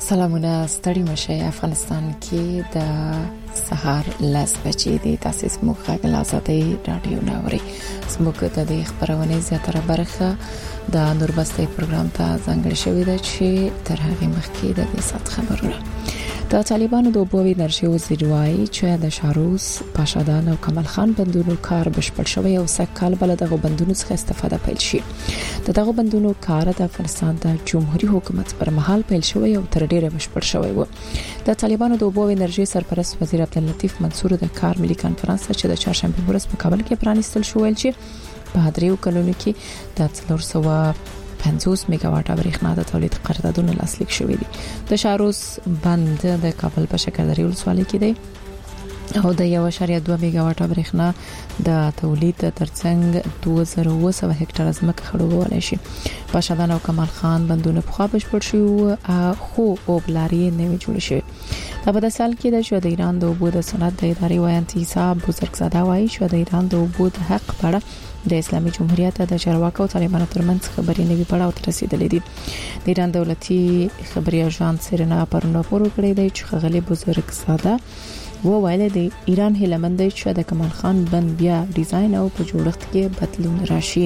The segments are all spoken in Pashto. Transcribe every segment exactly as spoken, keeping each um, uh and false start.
سلامونه ستړي مشه افغانستان کې د سهار لاس بچي دي تاسو موږ غږ آزادۍ رادیو ناوري زموږ د دې خبرونه زیاتره برخه د نوربستي پروګرام ته ځانګړې شوې ده چې تر هغه مخکې د دې سات خبرونه د طالبانو د اوبو انرژي وزیر وايي چې د شاروس پاشادان او کمال خان بندونو کار بشپړ شوی او سکهال بل دغه بندونو څخه استفاده پیل شي دغه بندونو کار د افغانستان د جمهوریت حکومت پر مهال پیل شوی او تر ډیره بشپړ شوی و د طالبانو د اوبو انرژي سرپرست وزیر عبداللطیف منصور د کار ملي کانفرنس چې د چهارشنبه ورځ په کابل کې پرانیستل شو ویل چې په دریو کلونو کې د څلور سوه پنځوس میگاواټه برېښنا د تولید قراردادونه لاسلیک شوې دي د شاروس بند د کابل په شکردرې ولسوالۍ کې دی او د یو اشاریه دوه میگاواټه برېښنا د تولید ترڅنګ دوه زره اوه سوه هکټار ځمکه خړوبول شي پاشادان او کمال خان بندونه په خوا بشپړ شو خو او بلاري نه جوړ شي دا په سال کې د شو د ایران د اوبو د صنعت د ادارې وایي حساب بزرګزاده وایي چې د ایران د اوبو د حق په د اسلامي جمهوریت د چارواکو او طالبانو ترمنځ خبرې نوي پړاو ته رسیدلې دي د ایران دولتي خبري اژانس سرنا پرونه پورو کړی دی چې خغلی بزرګزاده و ویل د ایران هلمند چې د کمال خان بند بیا ډیزاین او په جوړښت کې بدلون راشي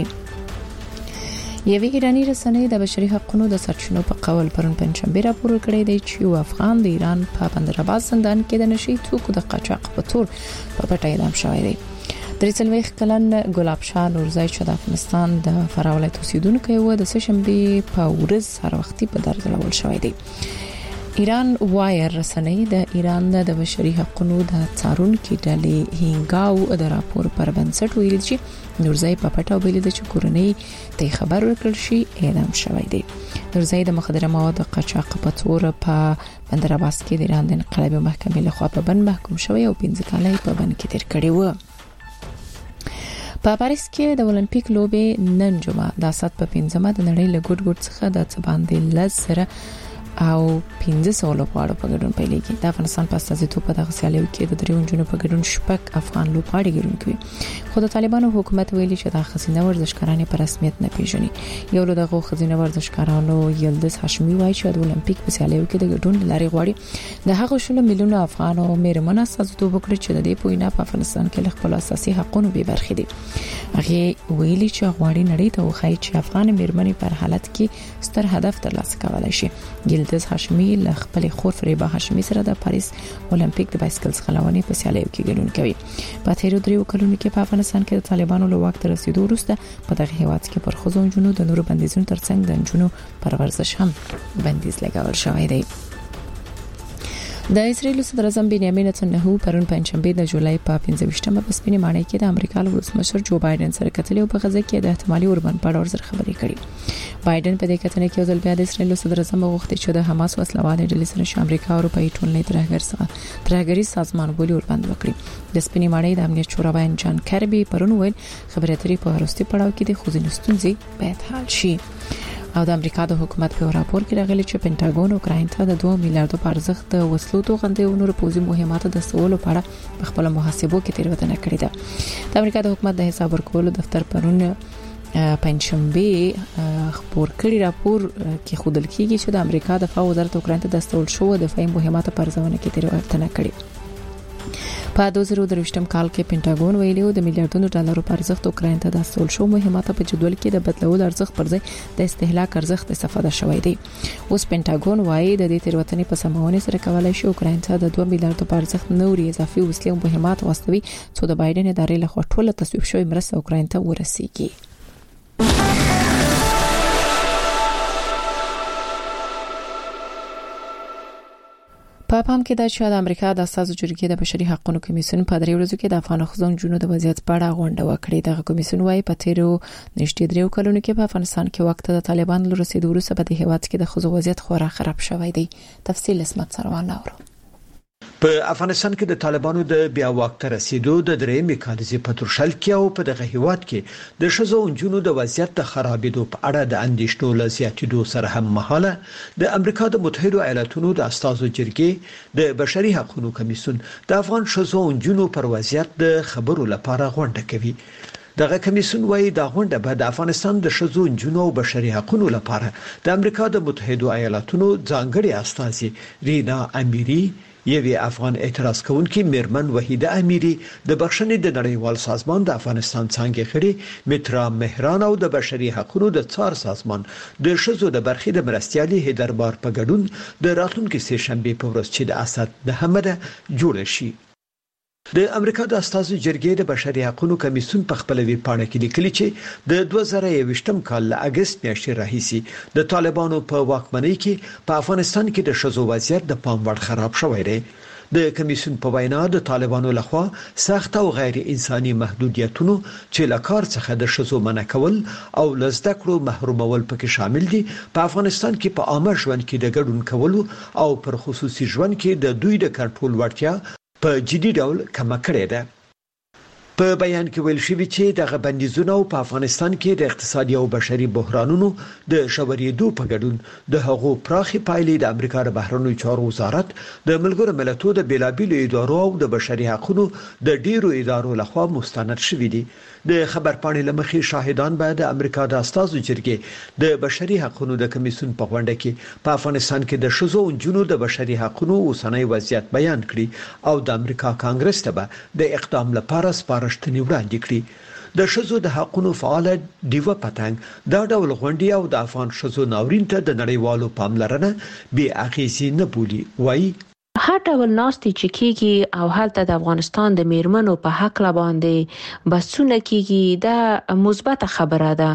یوه ایرانی رسنۍ د بشري حقوقو د سرچینو په قول پرون پنځشنبه راپور کړی دی چې یو افغان د ایران په بندراباد زندان کې د نشي توکو د قاچاق په تور په پټه اعدام شوی دی درېڅلوېښت کلن ګلاب شاه نورزای چې د افغانستان د فراه ولایت اوسیدونکی و د سهشنبه په ورځ هر وختي په درځلول شوی دی ایران وایر رسنۍ د ایران د بشري حقوقو د څارونکو ډلې هینګاو د راپور پر بنسټ ویل چې نورزای په پټه ویل چې کورنۍ ته خبر ورکړل شي اعدام شوی دی نورزای د مخدره مواد قاچاق په تور په بندراباد کې د ایران د انقلابي محکمې لخوا په بند محکوم شوی او پنځه کاله په بند کې تیر کړی و په پاریس کې د اولمپیک لوبې نن جمعه د سات په پنځمه د نړۍ له ګډ ګډ څخه د باندې لزر او پنځه سوه لوبغاړو په ګډون پیلېږي د افغانستان په استازیتوب په دغه سیالیو کې د دریو جنونو په ګډون شپږ افغان لوبغاړي ګډون کوي خو د طالبانو حکومت ویلي چې د خزینه ورزشکارانو په رسمیت نه پیژني یو له دغه خزینه ورزشکارانو یلدز هاشمي وایي چې د اولمپیک په سیالیو کې د ګډون لاري غواړي د هغه شول میلیونه افغان او میرمن استازیتوب وکړي چې د دې پوینه په افغانستان کې له خپل اساسي حقوقو به برخې دي هغه ویلي چې غواړي نړۍ ته وښایي چې افغان میرمنې پر حالت کې ستر هدف ترلاسه کولای شي یلدز هاشمي له خپل خور فریبا هاشمي سره د پاریس اولمپیک د بایسکل ځغلونې په سیالیو کې ګډون کوي په تیرو دریو کلونو کې په افغانستان کې د طالبانو له واک ته رسیدو وروسته په دغه هیواد کې پر خزو جنونو د نورو بندیزونو ترڅنګ د جنونو پر ورزش هم بندیز لګول شوی دی د اسرائیل صدر اعظم بنیامین نتنیاهو پرون پنځشنبه د جولای په پنځه ویشتمه په سپینې ماڼۍ کې د امریکا له ولسمشر جو بایدن سره کتلې او په غزه کې د احتمالي اوربند په اړه ورسره خبرې کړې بایدن په دې کتنې کې ځل بیا د اسرائیل صدر اعظم غوښتي چې د حماس وسلوال ډلې سره چې امریکا او اروپאי ټولنې ترهګر سره ترهګری سازمان بولی اوربند وکړي د سپینې ماڼۍ د امنیت شورا جان کربي پرون ویل خبرې اترې په وروستي پړاو کې د خوځینې ستونزې باید حل شي او د امریکا د حکومت په راپور کې راغلي چې پینټاګون اوکراین ته د دوه میلیارډ په ارزښت د وسلو توغندې او نور پوځي مهماتو د سوالو په اړه خپل محاسبو کې تیروتنه کړې ده د امریکا د حکومت د حساب ورکولو دفتر پرون پنځشنبه خبر کړی راپور کې خودل کېږي چې د امریکا د دفاع وزارت اوکراین ته د استول شو د دفاعي مهماتو پر ځوانه کې تیروتنه کړې په دوه زره درویشتم کال کې پینټاګون ویلي و د میلیارډونو ډالرو پر ارزښت اوکراین ته د استول شو مهمات په جدول کې د بدلول ارزښت پر ځای د استهلاک ارزښت استفاده شوی دی اوس پینټاګون وايي د دې تیروتنې په سمونې سره کولای شي اوکراین ته د دوه میلیارډ په ارزښت نوري اضافي وسلې او مهمات واستوي چې د بایدن ادارې له خوا ټوله تصویب شوی مرسته اوکراین ته ورسیږي په پام کې دا چې د امریکا د اساسي جرګې د بشري حقوقو کمیسیون په درې ورځو کې د افغان ښځو جنونو د وضعیت په اړه غونډه وکړه دغه کمیسیون وايي په تیرو نږدې دریو کلونو کې په افغانستان کې وخت د طالبان له رسیدو وروسته په دې هیواد کې د ښځو وضعیت خورا خراب شوی دی تفصیل اسمت سروان اورو په افغانستان کې د طالبانو د بیا واک ته رسیدو د درېمې کالزي په ترشل کې او په دغه هیواد کې د ښځو انجونو د وضعیت د خرابېدو په اړه د اندېښنو له زیاتېدو سره هم مهاله د امریکا د متحده ایالاتونو د استازو جرګې د بشري حقوقو کمیسیون د افغان ښځو انجونو پر وضعیت د خبرو لپاره غونډه کوي دغه کمیسیون وايي دا غونډه به د افغانستان د شذو جنو او بشري حقوقو لپاره د امریکا د متحده ایالاتونو ځانګړي استازي رینا امیری یوه افغان اعتراض کوونکی میرمن وحیده امیری د بخښنې د نړیوال سازمان د افغانستان څنګه خړي مترا مهران او د بشري حقوقو د څار سازمان د شذو د برخې د مرستيالي هیدربار په ګډون د راتلونکي سه شنبه په ورځ چې د اسد د حمله جوړ شي. د امریکا د استازو جرګې د بشري حقوقو کمیسیون په خپل ویب پاڼه کې لیکلي چې د دوه زره یوویشتم کال له اگست میاشتې راهیسي د طالبانو په واکمنۍ کې په افغانستان کې د شذو وضعیت د پام وړ خراب شوی دی. د کمیسیون په وینا د طالبانو لخوا سخت او غیر انساني محدودیتونو چې لکار څخه د شذو منع کول او لزده کړو محرومول پکې شامل دي په افغانستان کې په عامه ژوند کې د ګډون کولو او پر خصوصي ژوند کې د دوی د کنټرول وړتیا په جدي ډول کم کړی ده. په بیان کې ویل شوی چې دغه بندیزونه په افغانستان کې د اقتصادي او بشري بحرانونو د شورېدو په ګډون د هغو پراخي پایلې د امریکا د بهرنیو چارو وزارت د ملګرو ملتونو د بیلابیلو ادارو او د بشري حقوقو د ډیرو ادارو لخوا مستند شوی دي. د خبر پاڼې لمخې شاهدان به د امریکا د استازو جرګې د بشري حقوقو د کمیسیون په غونډه کې په افغانستان کې د شذو او جنو د بشري حقوقو اوسنۍ وضعیت بیان کړي او د امریکا کانګرس ته به د اقدام لپاره سپارښتنې وړاندې کړي. د شذو د حقوقو فعال دیوه پتنګ دا ډول غونډې او د افغان شذو ناورین ته د نړیوالو پاملرنه بې اغیزې نه بولي. وایي هر ډول ناستي چې کیږي او هلته د افغانستان د میرمنو په حق لا باندې بسونه کیږي دا مثبت خبره ده.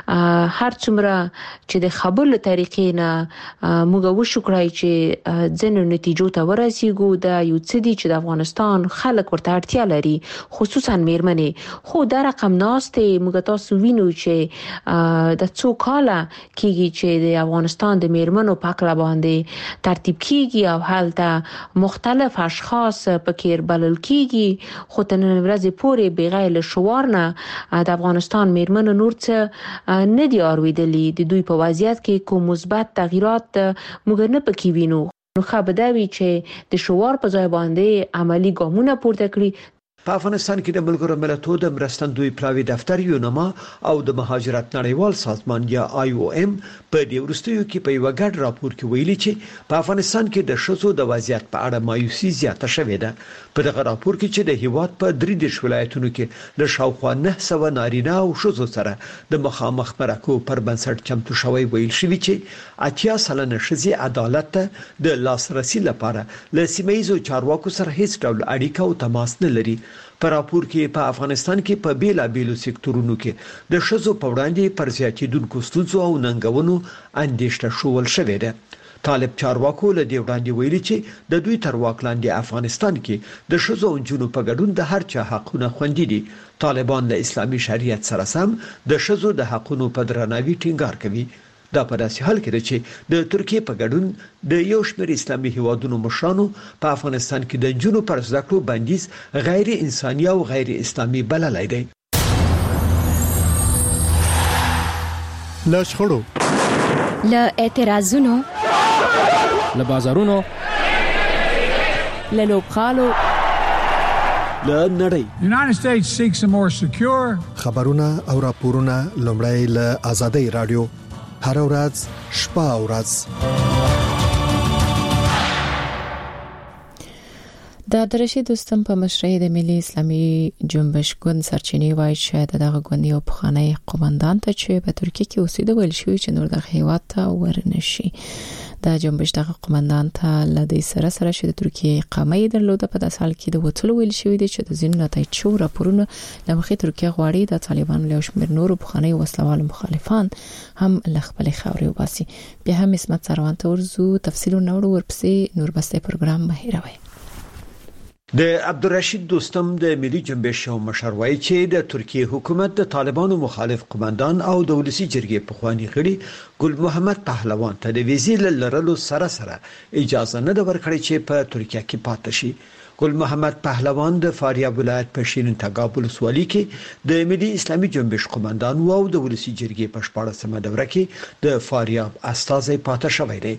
هر څومره چې د خبرو طریقې نه موږ وشکړای چې ځینو نتیجو ته ورسیږو دا یو څه دي چې د افغانستان خلک ورته اړتیا لري خصوصا میرمنې. خو دا رقم ناستي موږ تاسو وینو چې د څو کاله کیږي چې د افغانستان د میرمنو په حق لا باندې ترتیب کیږي او هلته مختلف اشخاص پکې بلل کیږي. خو تر نن ورځې پورې بغیر له شعار نه د افغانستان میرمنو نور څه نه دی اوریدلي. د دوی په وضعیت کې کوم مثبت تغیرات موږ نه پکې وینو. نو خبردوي چې د شعار په ځای باندې عملی ګامونه پورته کړي. په افغانستان کې د ملګرو ملتونو د مرستندوی پلاوی دفتر یونما او د مهاجرت نړیوال سازمان یا آی او ام په دې ورستیو کې په یو غټ راپور کې ویلي چې په افغانستان کې د شذو د وضعیت په اړه مایوسي زیاته شوې ده. په دغه راپور کې چې د هیواد په درې دیرش ولایتونو کې د شاوخوا نه سوه نارینه او شذو سره د مخامخ مرکو پر بنسټ چمتو شوی ویل شوی چې اتیا سلنه شذې عدالت ته د لاسرسي لپاره له سیمایي چارواکو سره هیڅ ډول اړیکه او تماس نه لري. په راپور کې په افغانستان کې په بیلابیلو سکتورونو کې د شذو په وړاندې پر زیاتېدونکو ستونزو او ننګونو اندېښنه شول شوې ده. طالب چارواکو له دې وړاندې ویلي چې د دوی تر واک لاندې افغانستان کې د شذو او جنو په ګډون د هر چا حقونه خوندي دي. طالبان د اسلامي شریعت سره سم د شذو د حقونو په درناوي ټینګار کوي. دا په داسې حال کې چې د ترکیه په ګډون د یو شمېر اسلامي هیوادونو مشرانو په افغانستان کې د جنو پر زده کړو بندیز غیر انساني او غیر اسلامي بللی دی. له شخړو، له اعتراضونو، له بازارونو، له لوبغالو، له نړۍ United States seeks a more secure خبرونه او راپورونه لومړی له آزادۍ رادیو هر ورځ شپه او ورځ. د عبدالرشید دوستم په مشرۍ د ملي اسلامي جنبش ګوند سرچینې وایي چې دغه ګوند یو پخوانی قومندان ته چې په ترکیه کې اوسېده ویل شوی چې نور دغه هیواد ته ورنشي. د جنبش دغه قومندان ته له دې سره سره چې د ترکیه اقامه یې درلوده په داسې حال کې د وټلو ویل شوی دی چې د ځینو نتایج شو راپورونه لمخې ترکیه غواړي د طالبانو له شمېر نورو پخوانی وسلوال مخالفان هم له خپل خاورې وباسي. بیا هم اسمت سروان ته ورزو تفصیل نور ورپسې نور بسته پروګرام مهیروي. د عبدالرشید دوستم د ملي جنبش او مشر وایي چې د ترکیه حکومت د طالبانو مخالف قومندان او د ولسی جرګې پخوانی غړي ګل محمد پهلوان ته د ویزې لرلو سره سره اجازه نه ورکړي چې په ترکیه کې پاتې شي. ګل محمد پهلوان د فاریاب ولایت په شیرین تګاب ولسوالۍ کې د ملي اسلامي جنبش قومندان او د ولسی جرګې په شپاړسمه دوره کې د فاریاب استازي پاتې شوی دی.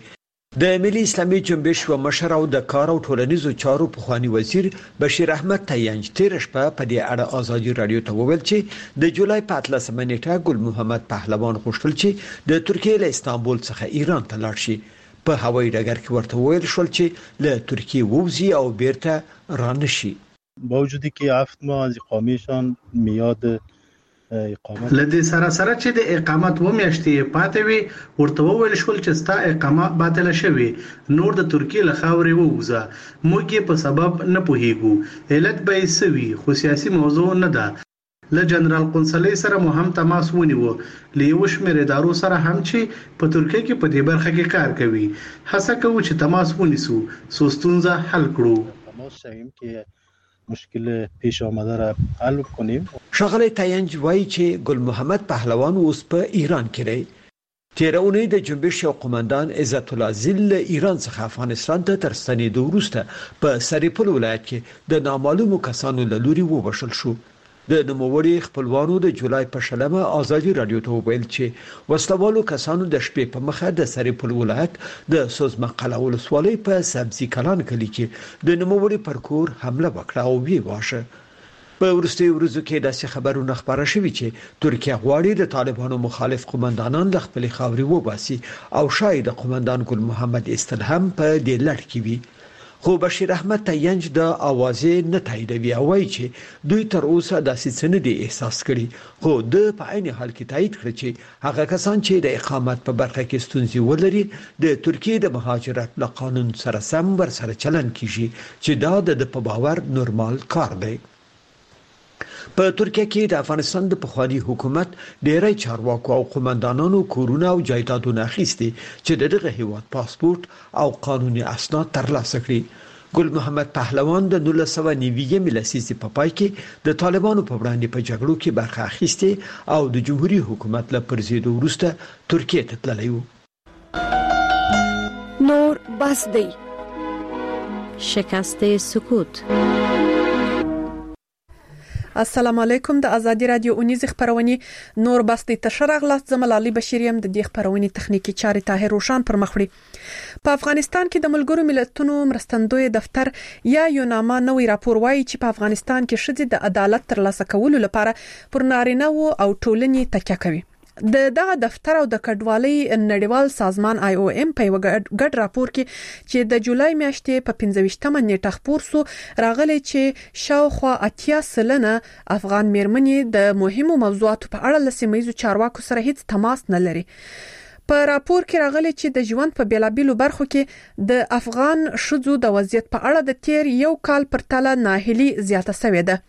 د ملي اسلامي جنبش و مشر او د کار او ټولنیزو چارو پخوانی وزیر بشیر احمد تیانج تیر شپه په دې اړه آزادي رادیو ته وویل چې د جولای په اتلسمه نیټه ګل محمد پهلوان غوښتل چې د ترکیې له استانبول څخه ایران ته لاړ شي. په هوایي ډګر کې ورته وویل شول چې له ترکیې ووزي او بیرته رانشي. با وجودی که هفت ماه از اقامهشان میاد اقامت لدې سره سره چې د اقامت و میاشتې پاتې وي ورته وویل شول چې ستا اقامه باطل شوی نور د ترکیې له خاورې ووزه موږ یې په سبب نه پوهیږو علت به یې سوي خو سیاسي موضوع نه ده. له جنرال قنصلۍ سره مو هم تماس ونیو له یو شمېر ادارو سره هم چې په ترکیې کې په دې برخه کې کار کوي هڅه کوو چې تماس ونیسو څو ستونزه حل کړو. تماس شویم که مشکل پیش آمده را حل کنیم. ښاغلی تاینج وایي چې ګل محمد پهلوان اوس په ایران کې دی. تیر اونۍ د جنبش یو قومندان عزت الله زل له ایران څخه افغانستان ته تر ستنېدو وروسته په سرپل ولایت کې د نامعلومو کسانو له لوري ووژل شو. د نوموړي خپلوانو د جولای په شلمه آزادي رادیو ته وویل چې وسلوالو کسانو د شپې په مخه د سرپل ولایت د سوزمقله ولسوالۍ په سبزي کلان کلي کې د نوموړي پر کور حمله وکړه او وی واشه. په وروستیو ورځو کې داسې خبرونه خبره شوي چې ترکیه غواړي د طالبانو مخالف قومندانان له خپلې خاورې وباسي او شاید د قومندان ګل محمد ایستل هم په دې لړ کې وي. خو بشیر احمد تیانج د اوازې نه تاییدوي او وایي چې دوی تر اوسه داسې څه نه دي احساس کړي خو د په عین حال کې تایید کړی چې هغه کسان چې د اقامت په برخه کې ستونزې ولري د ترکیې د مهاجرت له قانون سره سم ورسره چلن کیږي چې دا د په باور نورمال کار دی. په ترکیه کې د افغانستان د پخوانی حکومت ډیری چارواکو او قومندانانو کورونه او جایدادونه اخیستي چې دغه هیواد پاسپورت او قانوني اسناد ترلاسه کړي. ګل محمد پهلوان د نولس سوه نوي لسیزې په پای کې د طالبانو په وړاندې په جګړو کې برخه اخیستي او د جمهوریت حکومت له پرځېدو وروسته ترکیه ته تللی و. نور بس دی شکست سکوت. السلام علیکم د ازادي رادیو اونیز خبرونی نور بس د تشرغ لاس زملالي بشیریم د دې خبرونی تخنیکی چارې طاهر روشان پر مخ وړي. په افغانستان کې د ملګرو ملتونو مرستندوی دفتر یا یوناما نوې راپور وایي چې په افغانستان کې شذ د عدالت ترلاسه کولو لپاره پر نارینه او ټولنې تکیه کوي. د دغه دفتر او د کډوالۍ نړیوال سازمان آی او ام په ګډ راپور کې چې د جولای میاشتې په پنځه ویشتمه نیټه خپور سو راغلی چې شاوخوا اتیا سلنه افغان میرمنې د مهمو موضوعاتو په اړه لسمیزو چارواکو سره هیڅ تماس نه لري. په راپور کې راغلی چې د ژوند په بیلابیلو برخو کې د افغان شذو د وضعیت په اړه د تیر یو کال پرتله ناهیلي زیاته شوې ده.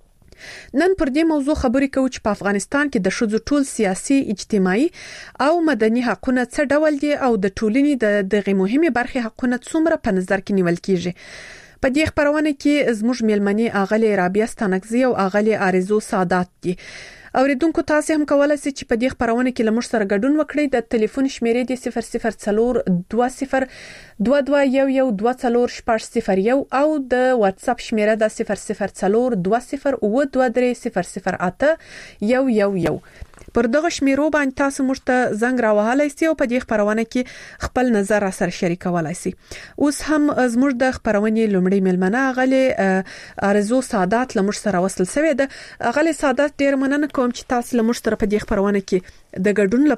نن پر دې موضوع خبرې کوو چې په افغانستان کې د شذو ټول سیاسي، اجتماعي او مدني حقوقونه څه ډول دي او د ټولنې د دغه مهمه برخې حقوقونه څومره په نظر کې نیول کیږي. په دې خبرونه کې زموږ میلمنې اغلې رابعه ستانکزی او اغلې آرزو سادات دي. اوریدونکو تاسو هم کولای شئ چې په دې خبرونه کې لمر سره ګډون وکړئ. د ټلیفون شمیرې د صفر صفر څلور دوه صفر دوه دوه یو یو دوه څلور شپږ صفر یو او د واتس اپ شمیره د صفر صفر څلور دوه صفر او دوه درې صفر صفر اته یو یو یو. پر دغه شمیرو باندې تاسو موږ ته زنګ راوهلای شئ او په دې خبرونه کې خپل نظر سره شریکولای شئ. اوس هم زموږ د خبرونې لومړی ملمنه غلې آرزو سادات لمر سره وصل شوی ده. غلې سادات ډیر مننه کوم چې تاسو لمر سره په دې خبرونه کې د ګډون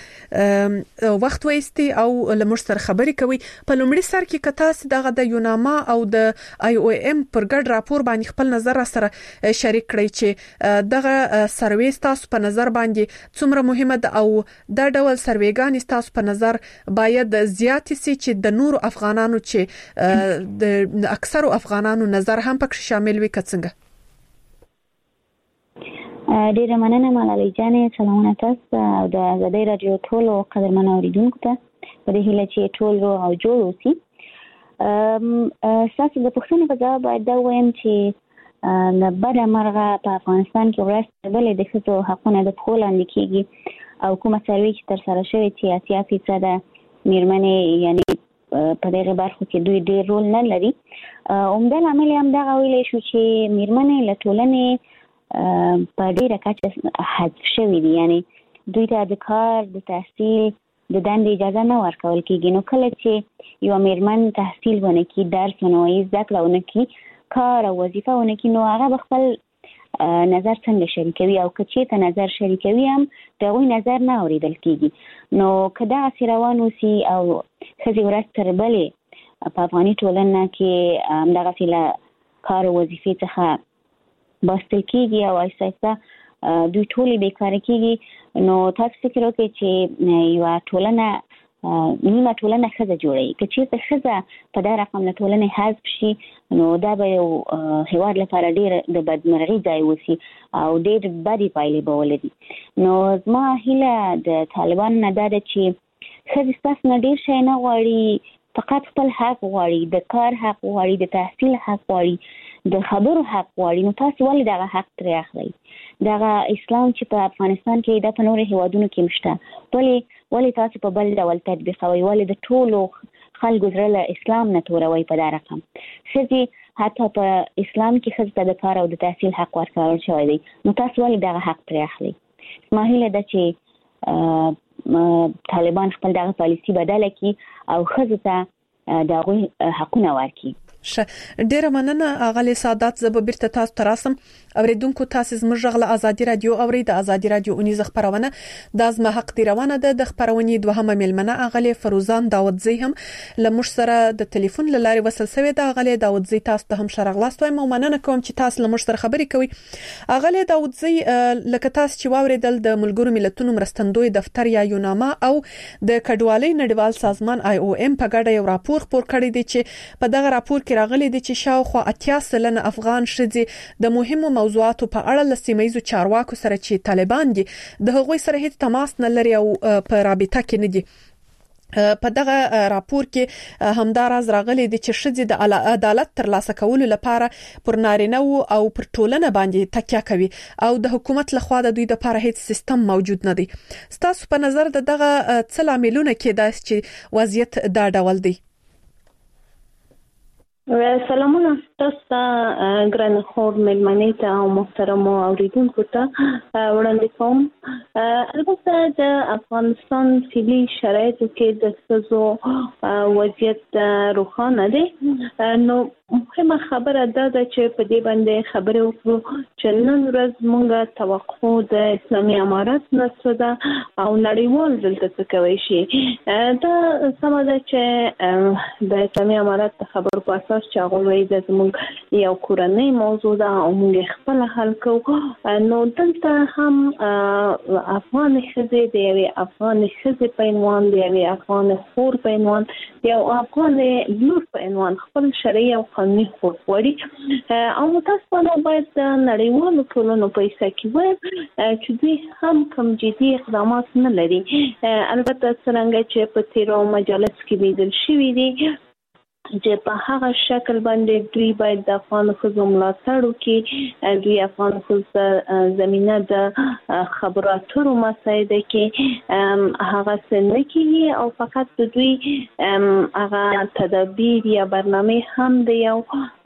لپاره وخت وایستي او لمر سره خبرې کوي. په لومړي سر کې کتاس دغه د یوناما او د آی او ام پر ګډ راپور باندې خپل نظر سره شریک کړئ چې دغه سروې تاسو په نظر باندې څومره مهمه ده او دا ډول سروېګان تاسو په نظر باید زیات سي چې د نورو افغانانو چې د اکثرو افغانانو نظر هم پکې شامل وي کڅنګه. ډیره مننه ملالۍ جانې. سلامونه تاسو او د ازادي رادیو ټول قدرمن اوریدونکو ته په دې هیله چې ټول رو او جوړ اوسي. تاسو د پښتنو په ځای باید دا وایم چې د بده مرغه په افغانستان کې ورسته بلې د ښځو حقونه د پښو لاندې کېږي او کومه سروې چې ترسره شوې چې اتیا فیصده میرمنې یعنې په دغه برخو کې دوی ډېر رول نه لري. عمده لامل یې همدغه ویلی شو چې میرمنې له ټولنې په ډېره کچه حذف شوي دي، یعنې دوی ته د کار، د تحصیل، د دندې اجازه نه ورکول کیږي. نو کله چې یو میرمن تحصیل ونه کی، درس ونه وي، زده کړه ونه کی، کار او وظیفه ونه کی، نو هغه خپل نظر څنګه شریکوي او که چېرته نظر شریکوي هم د هغوی نظر نه اورېدل کیږي. نو که دغسې روان اوسي او ښځې ورځ تر بلې په افغاني ټولنه کې همدغسې له کار او وظیفې څخه باسطل کیږي او آهسته آهسته دوی ټولې بېکاره کیږي، نو تاسو فکر وکړئ چې یوه ټولنه نیمه ټولنه ښځه جوړوي. که چېرته ښځه په دا رقم له ټولنې حذف شي نو دا به یو هېواد لپاره ډېر د بدمرغي ځای اوسي او ډېر بدې پایلې به ولري. نو زما هیله د طالبانو نه دا ده چې ښځې ستاسو نه ډېر شی نه غواړي، فقط خپل حق غواړي، د کار حق غواړي، د تحصیل حق غواړي، د خبرو حق غواړي. نو تاسو ولې دغه حق ترې اخلئ؟ دغه اسلام چې په افغانستان کې دا په نورو هیوادونو کې مشته، ولې ولې تاسو په بل ډول تطبیقوئ؟ ولې د ټولو خلکو زړه له اسلام نه توروئ په دا رقم؟ ښځې حتی په اسلام کې ښځو ته د کار او د تحصیل حق ورکړل شوی دی، نو تاسو ولې دغه حق ترې اخلئ؟ زما هیله ده چې طالبان خپل دغه پالیسي بدله کړي او ښځو ته د هغوی حقونه ورکړي. شه ډیره مننه اغلی سعادت. زه به بیرته تاسو ته راسم. اوریدونکو تاسو زموږ غږ له ازادي رادیو اوري د ازادي رادیو اونیزه خبرونه د ازما حق دی روانه ده. د خبرونې دوهمه ملمنه اغلی فروزان داودزی هم لمش سره د ټلیفون لاري وصل شوی د اغلی داودزی. تاسو ته هم شرغلاست وایم او مننه کوم چې تاسو لمش سره خبرې کوي. اغلی داودزی لکه تاسو چې واوریدل د ملګرو ملتونو مرستندوی دفتر یا یوناما او د کډوالۍ نړیوال سازمان آی او ام په ګډه یو راپور خپور کړی دی چې په دغه راپور کې راغلي دي چې شاوخوا اتیا سلنه افغان ښځې د مهمو موضوعاتو په اړه له سیمه‌ییزو چارواکو سره چې طالبان دي د هغوی سره هیڅ تماس نه لري او په رابطه کې نه دي. په دغه راپور کې همداراز راغلي دي چې ښځې د عدالت ترلاسه کولو لپاره پر نارینه او پر ټولنه باندې تکیه کوي او د حکومت لخوا د دوی لپاره هیڅ سیستم موجود نه دی. ستاسو په نظر د دغه څه لاملونه کې دا چې وضعیت دا ډول دی؟ سلامونه تاسو ته ګران خور ملمنې ته او محترم اوریدونکو ته وړاندې کوم. البته د افغانستان فعلي شرایطو کې د ښځو وضعیت روښانه دی. نو مهمه خبره دا ده چې په دې باندې خبرې وکړو چې نن ورځ موږ توقع د اسلامي امارات نه څه ده او نړیوال دلته څه کوي شي. دا سمه ده چې د اسلامي امارات د خبرو په اساس چې هغه وایي د زموږ یو کورنۍ موضوع ده او موږ خپل حل کوو. نو دلته هم افغان ښځې د یوې افغان ښځې په عنوان، د یوې افغان خور په عنوان، د یو افغان لور په عنوان خپل شرعي او قانوني حقوق غواړي او متاسفانه باید د نړیوالو ټولنو په حصه کې وایم چې دوی هم کوم جدي اقدامات نه لري. البته څرنګه چې په تیرو مجالس کې لیدل شوي دي چې په هغه شکل باندې دوی باید د افغان ښځو ملاتړ وکړي، دوی افغان ښځو زمینه د خبرو اترو مسایده کې هغه څه نه کوي او فقط د دوی هغه تدابیر یا برنامه هم د یو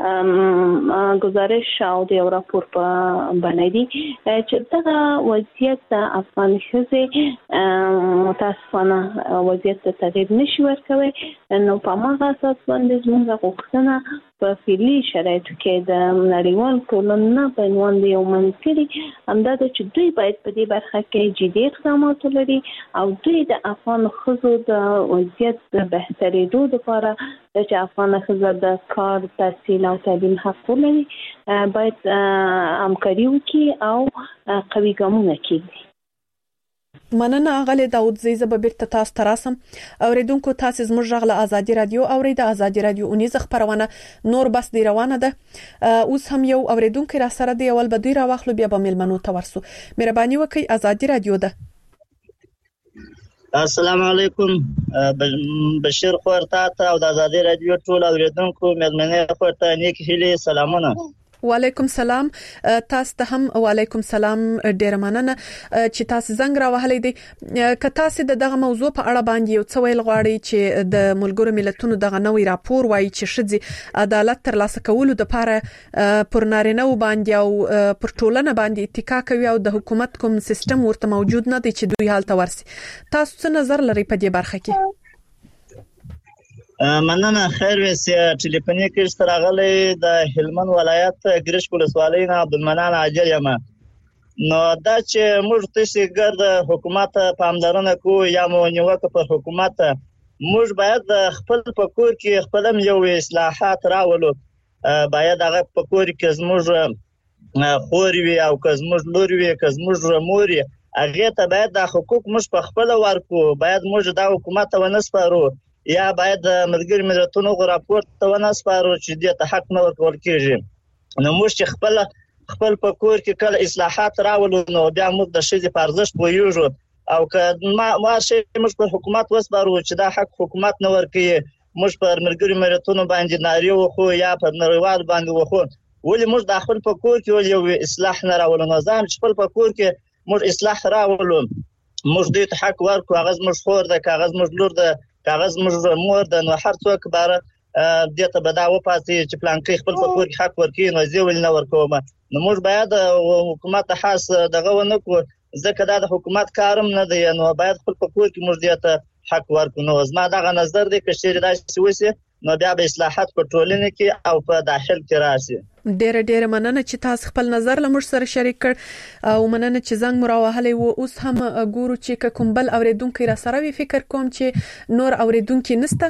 گزارش او د یو راپور په بڼه دي چې دغه وضعیت د افغان ښځې متاسفانه وضعیت ته تغییر نشي ورکوي. نو په هغه اساس باندې زموږ غوښتنه په فعلي شرایطو کې د نړیوال ټولنې په عنوان د یو منځګړي همدا ده چې دوی باید په دې برخه کې جدي اقدامات ولري او دوی د افغان ښځو د وضعیت د بهترېدو لپاره چې افغان ښځه د کار، تحصیل او تعلیم حق ولري باید همکاري وکړي او قوي ګامونه کېږدي. مننه اغلی داودزی. زه به بیرته تاسو ته راسم. اوریدونکو تاسو زموږ غږ له ازادي رادیو اوري د ازادي رادیو اونیزه خبرونه نور بس دی روانه ده. اوس هم یو اوریدونکو را سره دی اول به دوی را واخلو بیا به ملمنو ته ورسو. مهرباني وکړئ ازادي رادیو ده. السلام علیکم. بشیر خورتا ته او د ازادي رادیو ټول اوریدونکو ملمنې خورتا نیک هیله سلامونه. وعلیکم سلام. تاسو ته هم وعلیکم سلام. ډیر مننه چې تاسو زنګ را وهلې دي. که تاسو دغه موضوع په اړه باندې یو څه ویل غواړئ چې د ملګرو ملتونو دغه نوې راپور وایي چې شذې عدالت ترلاسه کولو لپاره پر نارینه و باندې او پر ټولنه باندې اتکا کوي او د حکومت کوم سیستم ورته موجود نه دی چې دوی حالت ورسي. تاسو څه نظر لرئ په دې برخه کې؟ مننه. خیر وسی ټلیفوني کې ستراغلې د هلمند ولایت ګرش ولسوالۍ نه عبدالمنان عاجل یم. نو دا چې موږ تاسو ګرد حکومت پاملرنه کو یا مو نیوکه په حکومت، موږ باید خپل په کور کې خپل یو اصلاحات راولو. باید هغه په کور کې زموږ خور وي او که زموږ لور وي که زموږ مور وي، هغه ته باید د حقوق موږ په خپل ورکو. باید موږ د حکومت ونسپارو یا باید ملګری ملتونو راپور ته ونسپارو چې دې ته حق نه ورکول کیږي. نو موږ چې خپل خپل په کور کې کله اصلاحات راولو نو بیا موږ د شذې په ارزښت پوهیږو. او که ما ما شي موږ په حکومت وسپارو چې دا حق حکومت نه ورکوي، موږ په ملګری ملتونو باندې ناری وخو یا په نړیوال باندې وخو، ولې موږ د خپل په کور کې یو اصلاح نه راولو؟ نو ځان خپل په کور کې موږ اصلاح راولو، موږ دې ته حق ورکو. هغه موږ خور ده، کاغذ موږ لور ده، کاغذ موږ مور ده. نو هر څوک بار دې ته به دا وپاتې چې پلان کې خپل په کور کې حق ورکړي، نو زه ول نه ورکوم. نو موږ باید حکومت خاص دغه ونه کو، ځکه دا د حکومت کارم نه دی. نو باید خپل په کور کې موږ دې ته حق ورکړو. نو زما دغه نظر دی چې شری داسې وسی نو بیا به اصلاحات په ټولنه کې او په داخل کې راشي. ډېر ډېر مننه چې تاسو خپل نظر له موږ سره شریک کړ او مننه چې زنګ مراوهلې وو. اوس هم ګورو چې کوم بل اوریدونکو را سره وی فکر کوم چې نور اوریدونکو نسته.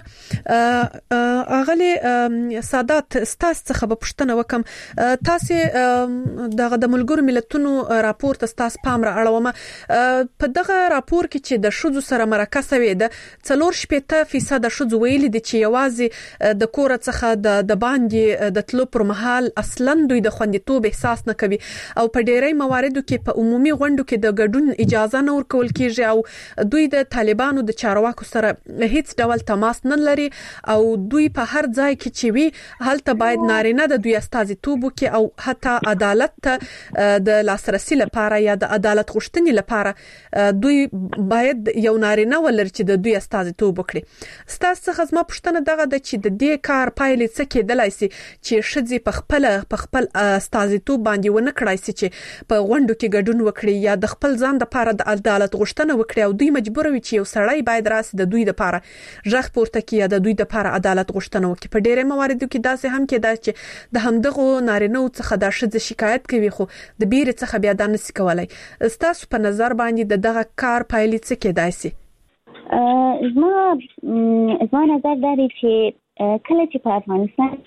اغلی سادات ستاسو څخه په پښتنه وکم، تاسو دغه د ملګرو ملتونو راپور ته تاسو پام را اړوم. په دغه راپور کې چې د شذو سره مرکه شوې ده څلور شپږ فیصد شذو ویلي دي چې یوازې د کور څخه د باندې د تلو پر مهال اصلا دوی د خوندیتوب احساس نه کوي او په ډېرې مواردو کې په عمومي غونډو کې د ګډون اجازه نه ورکول کیږي او دوی د طالبانو د چارواکو سره هیڅ ډول تماس نه لري او دوی په هر ځای کې چې وي هلته باید نارینه د دوی استازیتوب وکړي او حتی عدالت ته د لاسرسي لپاره یا د عدالت غوښتنې لپاره دوی باید یو نارینه ولر چې د دوی استازیتوب وکړي. ستاسو څخه زما پوښتنه دغه ده چې د دې کار پایلې څه کېدلای شي چې شذې په خپل په خپل استازیتوب باندې ونه کړای شي چې په غونډو کې ګډون وکړي یا د خپل ځان لپاره د عدالت غوښتنه وکړي او دوی مجبور وي چې یو سړی باید راسي د دوی لپاره ژغ پورته کړي یا د دوی لپاره عدالت غوښتنه وکړي. په ډېرې مواردو کې داسې هم کېدای چې د همدغه نارینه څخه د شذې شکایت کوي خو د بیر څخه بیا د نس کولای. تاسو په نظر باندې دغه کار پایلې څه کېدای شي؟ زما زما نظر دا دی چې کله چې په افغانستان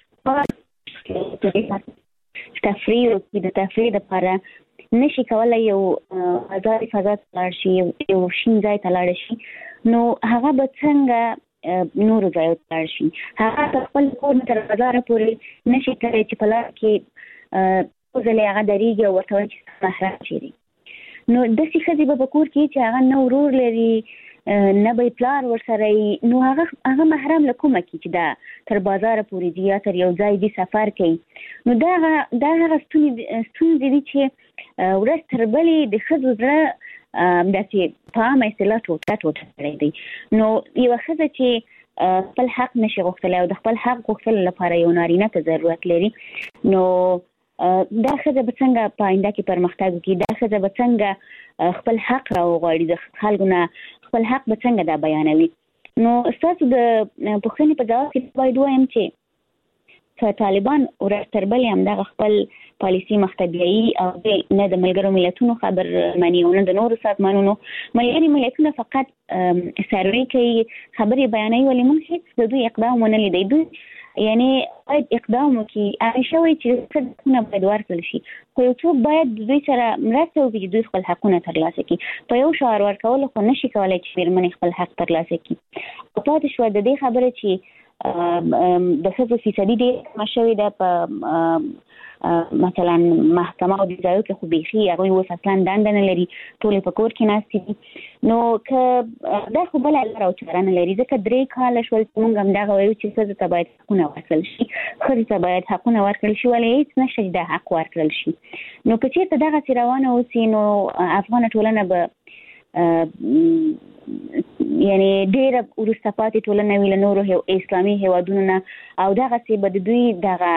تفریح او د تفریح لپاره نشي کولای یو آزاد فضا لاړ شي، یو شین ځای ته لاړ شي، نو هغه به څنګه نور ځای ته لاړ شي؟ هغه خپل کور تر بازار پورې نشي کولای چې په لار کې ځلې هغه درېږي او ورته چې محرم شي. نو د څه خدي په کور کې چې هغه نو ورور لري نه به پلار ورسره، نو هغه هغه محرم لکومه کی چې دا تر بازار پورې دی یا تر یو ځای دی سفر کوي. نو دا دا هغه ستونزې دي چې ورځ تر بلې د ښځو زړه داسې په عامه اصطلاح ټوټه ټوټه کړی دی. نو یوه ښځه چې خپل حق نشي غوښتلی او د خپل حق غوښتلو لپاره یو نارینه ته ضرورت لري، نو دا ښځه به څنګه په آینده کې پرمختګ وکړي؟ دا ښځه به څنګه خپل حق راوغواړي؟ د خلکو نه خپل حق به څنګه دا بیانوي؟ نو ستاسو د پوښتنې په ځواب کې باید ووایم چې که طالبان ورځ تر بلې همدغه خپل پالیسي مخته بیایي او نه د ملګرو ملتونو خبر مني او نه د نورو سازمانونو، ملګري ملتونه فقط سروې کوي، خبرې بیانوي، ولې موږ هېڅ د دوی اقدام ونه لیدی. دوی یعنی باید اقدام وکړي، همیشه وایي چې حقونه باید ورکړل شي، خو یو څوک باید د دوی سره مرسته وکړي چې دوی خپل حقونه ترلاسه کړي. په یو شعار ورکولو خو نشي کولی چې مېرمنې خپل حق ترلاسه کړي. او پاتې شوه د دې خبره چې د څه فیصدي ډېر مشوي د په مثلا محکمه او د ځایو کې خو بيخي هغه وس اصلا دند نه لري ټول په کور کې ناستي نو که دا خو بل لار او چارانه لري ځکه درې کال شول موږ هم دا وایو چې څه ته باید حقونه ورکړل شي خو ته باید حقونه ورکړل شي ولې هیڅ نشي د حق ورکړل شي نو که چیرته دغه روانه اوسي نو افغان ټولنه به یعنی ډېر ورسته پاتې ټولنه ویل نورو اسلامي هیوادونو نه او دغه څه به دوی دغه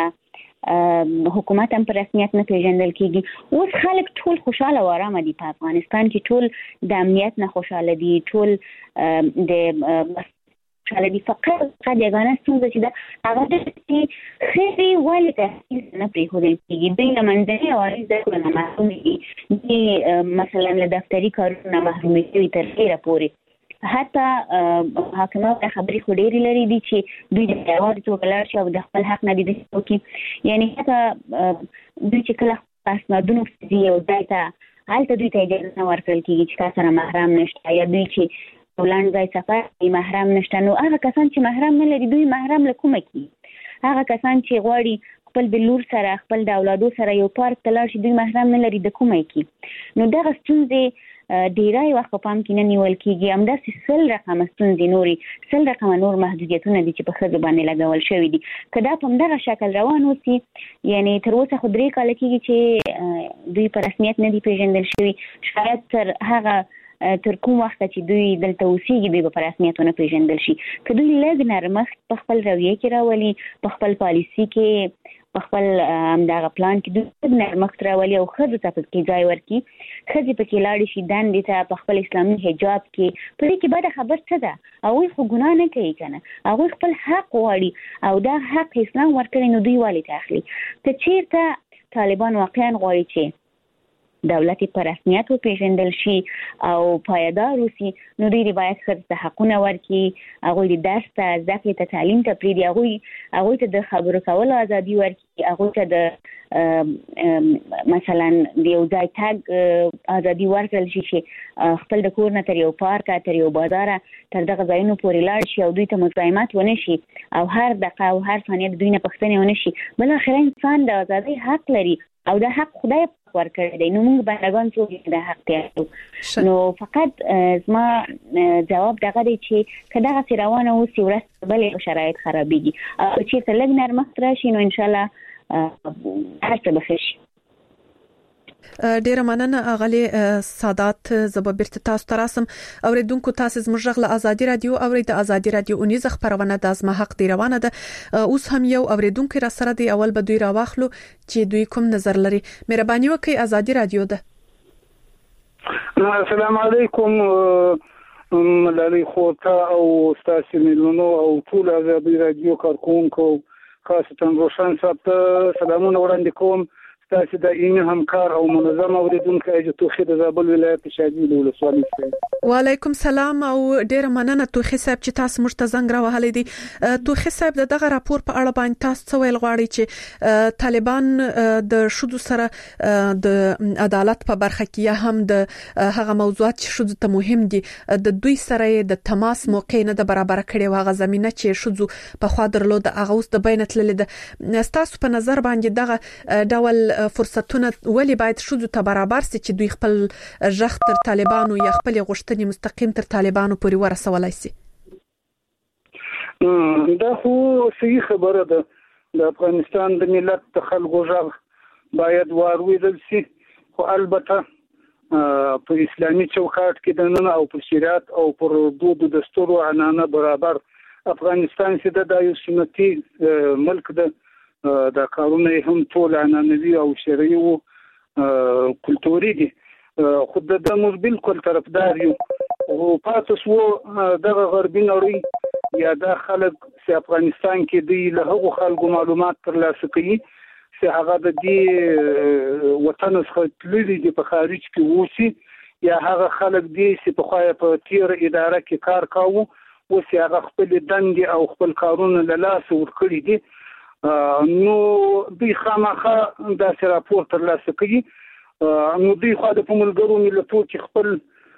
حکومت هم په رسمیت نه پیژندل کیږي اوس خلک ټول خوشاله و آرام دي په افغانستان کې ټول د امنیت نه خوشاله دي ټول د خوشاله دي فقط قد یګانه ستونزه چې دا هغه د خېري والي تحصیل نه پرېښودل کیږي دوی له منځني عوارض د کړو نه محروم دي مثلا له دفتري کارونو نه محروم دي تر ډېره پورې حتی حاکمان د خبرې خو ډېرې لري دي چې دوی د یوازې توګه لاړ شي او د خپل حق نه دي دفاع وکړي یعنې حتی دوی چې کله اسنادونو پسې ځي یو ځای ته هلته دوی ته اجازه نه ورکړل کېږي چې تا سره محرم نشته یا دوی چې لنډ ځای سفر کوي محرم نشته نو هغه کسان چې محرم نه لري دوی محرم له کومه کړي هغه کسان چې غواړي خپل د لور سره خپل د اولادو سره یو پارک ته لاړ شي دوی محرم نه لري د کومه کړي نو دغه ستونزې ډیرای وخت په پام کې نه نیول کېږي همداسې سل رقمه ستونزې نورې سل رقمه نور محدودیتونه دي چې په ښځو باندې لګول شوي دي که دا په همدغه شکل روان اوسي یعنې تر اوسه خو درې کاله کېږي چې دوی په رسمیت نه دي پیژندل شوي شاید تر هغه تر کوم وخت چې دوی دلته اوسېږي دوی به په رسمیت ونه پیژندل شي که دوی لږ نرمښت په خپل رویه کې راولي په خپل پالیسي کې په خپل همدغه پلان کې دوی نرمښت راولي او ښځو ته پکې ځای ورکړي ښځې پکې لاړې شي دندې ته په خپل اسلامي حجاب کې په دې کې بده خبر څه ده هغوی خو ګناه نه کوي که نه هغوی خپل حق غواړي او دا حق اسلام ورکړی نو دوی ولې ته اخلي که چېرته طالبان واقعا غواړي چې دولت په رسمیت وپیژندل شي او پایدار اوسي نو دوی باید ښځو ته حقونه ورکړي هغوی د درس ته زده کړې ته تعلیم ته پرېږدي هغوی هغوی ته د خبرو کولو ازادي ورکړي هغوی ته د مثلا د یو ځای تګ ازادي ورکړل شي چې خپل د کور نه تر یو پارکه تر یو بازاره تر دغه ځایونو پورې لاړ شي او دوی ته مزاحمت ونه شي او هر دقیقه او هر ثانیه د دوی نه پوښتنې ونه شي بالاخره انسان د ازادۍ حق لري او دا حق خدای ورکړی دی نو موږ بندګان څوک د حق تیارو نو فقط زما جواب دغه دی چې که دغسې روانه اوسي ورځ بلې شرایط خرابېږي او چېرته لږ نرمښت راشي نو انشاءالله هر څه به ښه شي ډیره مننه اغلی سادات زبر بیرته تاسو ته راسم اوریدونکو تاسو زموږ غږ له ازادي رادیو اورید د ازادي رادیو اونیز خبرونه د ازما حق دی روانه ده اوس هم یو اوریدونکو را سره دی اول به دوی را واخلو چې دوی کوم نظر لري مهرباني وکړئ ازادي رادیو ده السلام علیکم ملالي خوتا او استاد ملونو او ټول ازادي رادیو کارکونکو خاصه روشن صاحب سلامونه وړاندې کوم تاسو د ایمه همکار او منظم اوریدونکو اجازه توخي د زابل ولایت شادي ولسوالۍ څخه وعلیکم سلام او ډیر مننه توخي صاحب چې تاسو موږ ته زنګ راوهلې دي توخي صاحب دغه راپور په اړه باندې تاسو څه ویل غواړئ چې طالبان د شذو سره د عدالت په برخه کې هم د هغه موضوعات چې شذو ته مهم دي د دوی سره د تماس موقع نه د برابر کړي واغه زمينه چې شذو په خوا درلود هغه اوس د بین تلل د تاسو په نظر باندې دغه ډول فرصتونه ولی باید شذو ته برابر سي چې دوی خپل ژغ تر طالبانو یا خپل غوښتنې مستقیم تر طالبانو پورې ورسولای سي دا خو صحیح خبره ده د افغانستان د ملت د خلکو ژغ باید وارویدل سي خو البته په اسلامي چوکاټ کې د نن او په شریعت او پر دود دستور او عنانه برابر افغانستان چې د یو سنتي ملک د دا کارونه هم ټول عنعنوي او شرعي او کلتوري دي خود د موږ بالکل طرفدار یو او پاتې وو د غربي نړۍ یا د خلک چې افغانستان کې دی له هغو خلکو معلومات ترلاسه کوي چې هغه د دې وطن څخه تللي دي په خارج کې ووسی یا هغه خلک دي چې په خو په تیر اداره کې کار کاوه او چې هغه خپل دندې او خپل کارونه له لاس ورکړي دي نو دوی خامخا داسې راپور ترلاسه کوي نو دوی خو د ملګرو ملتونو کې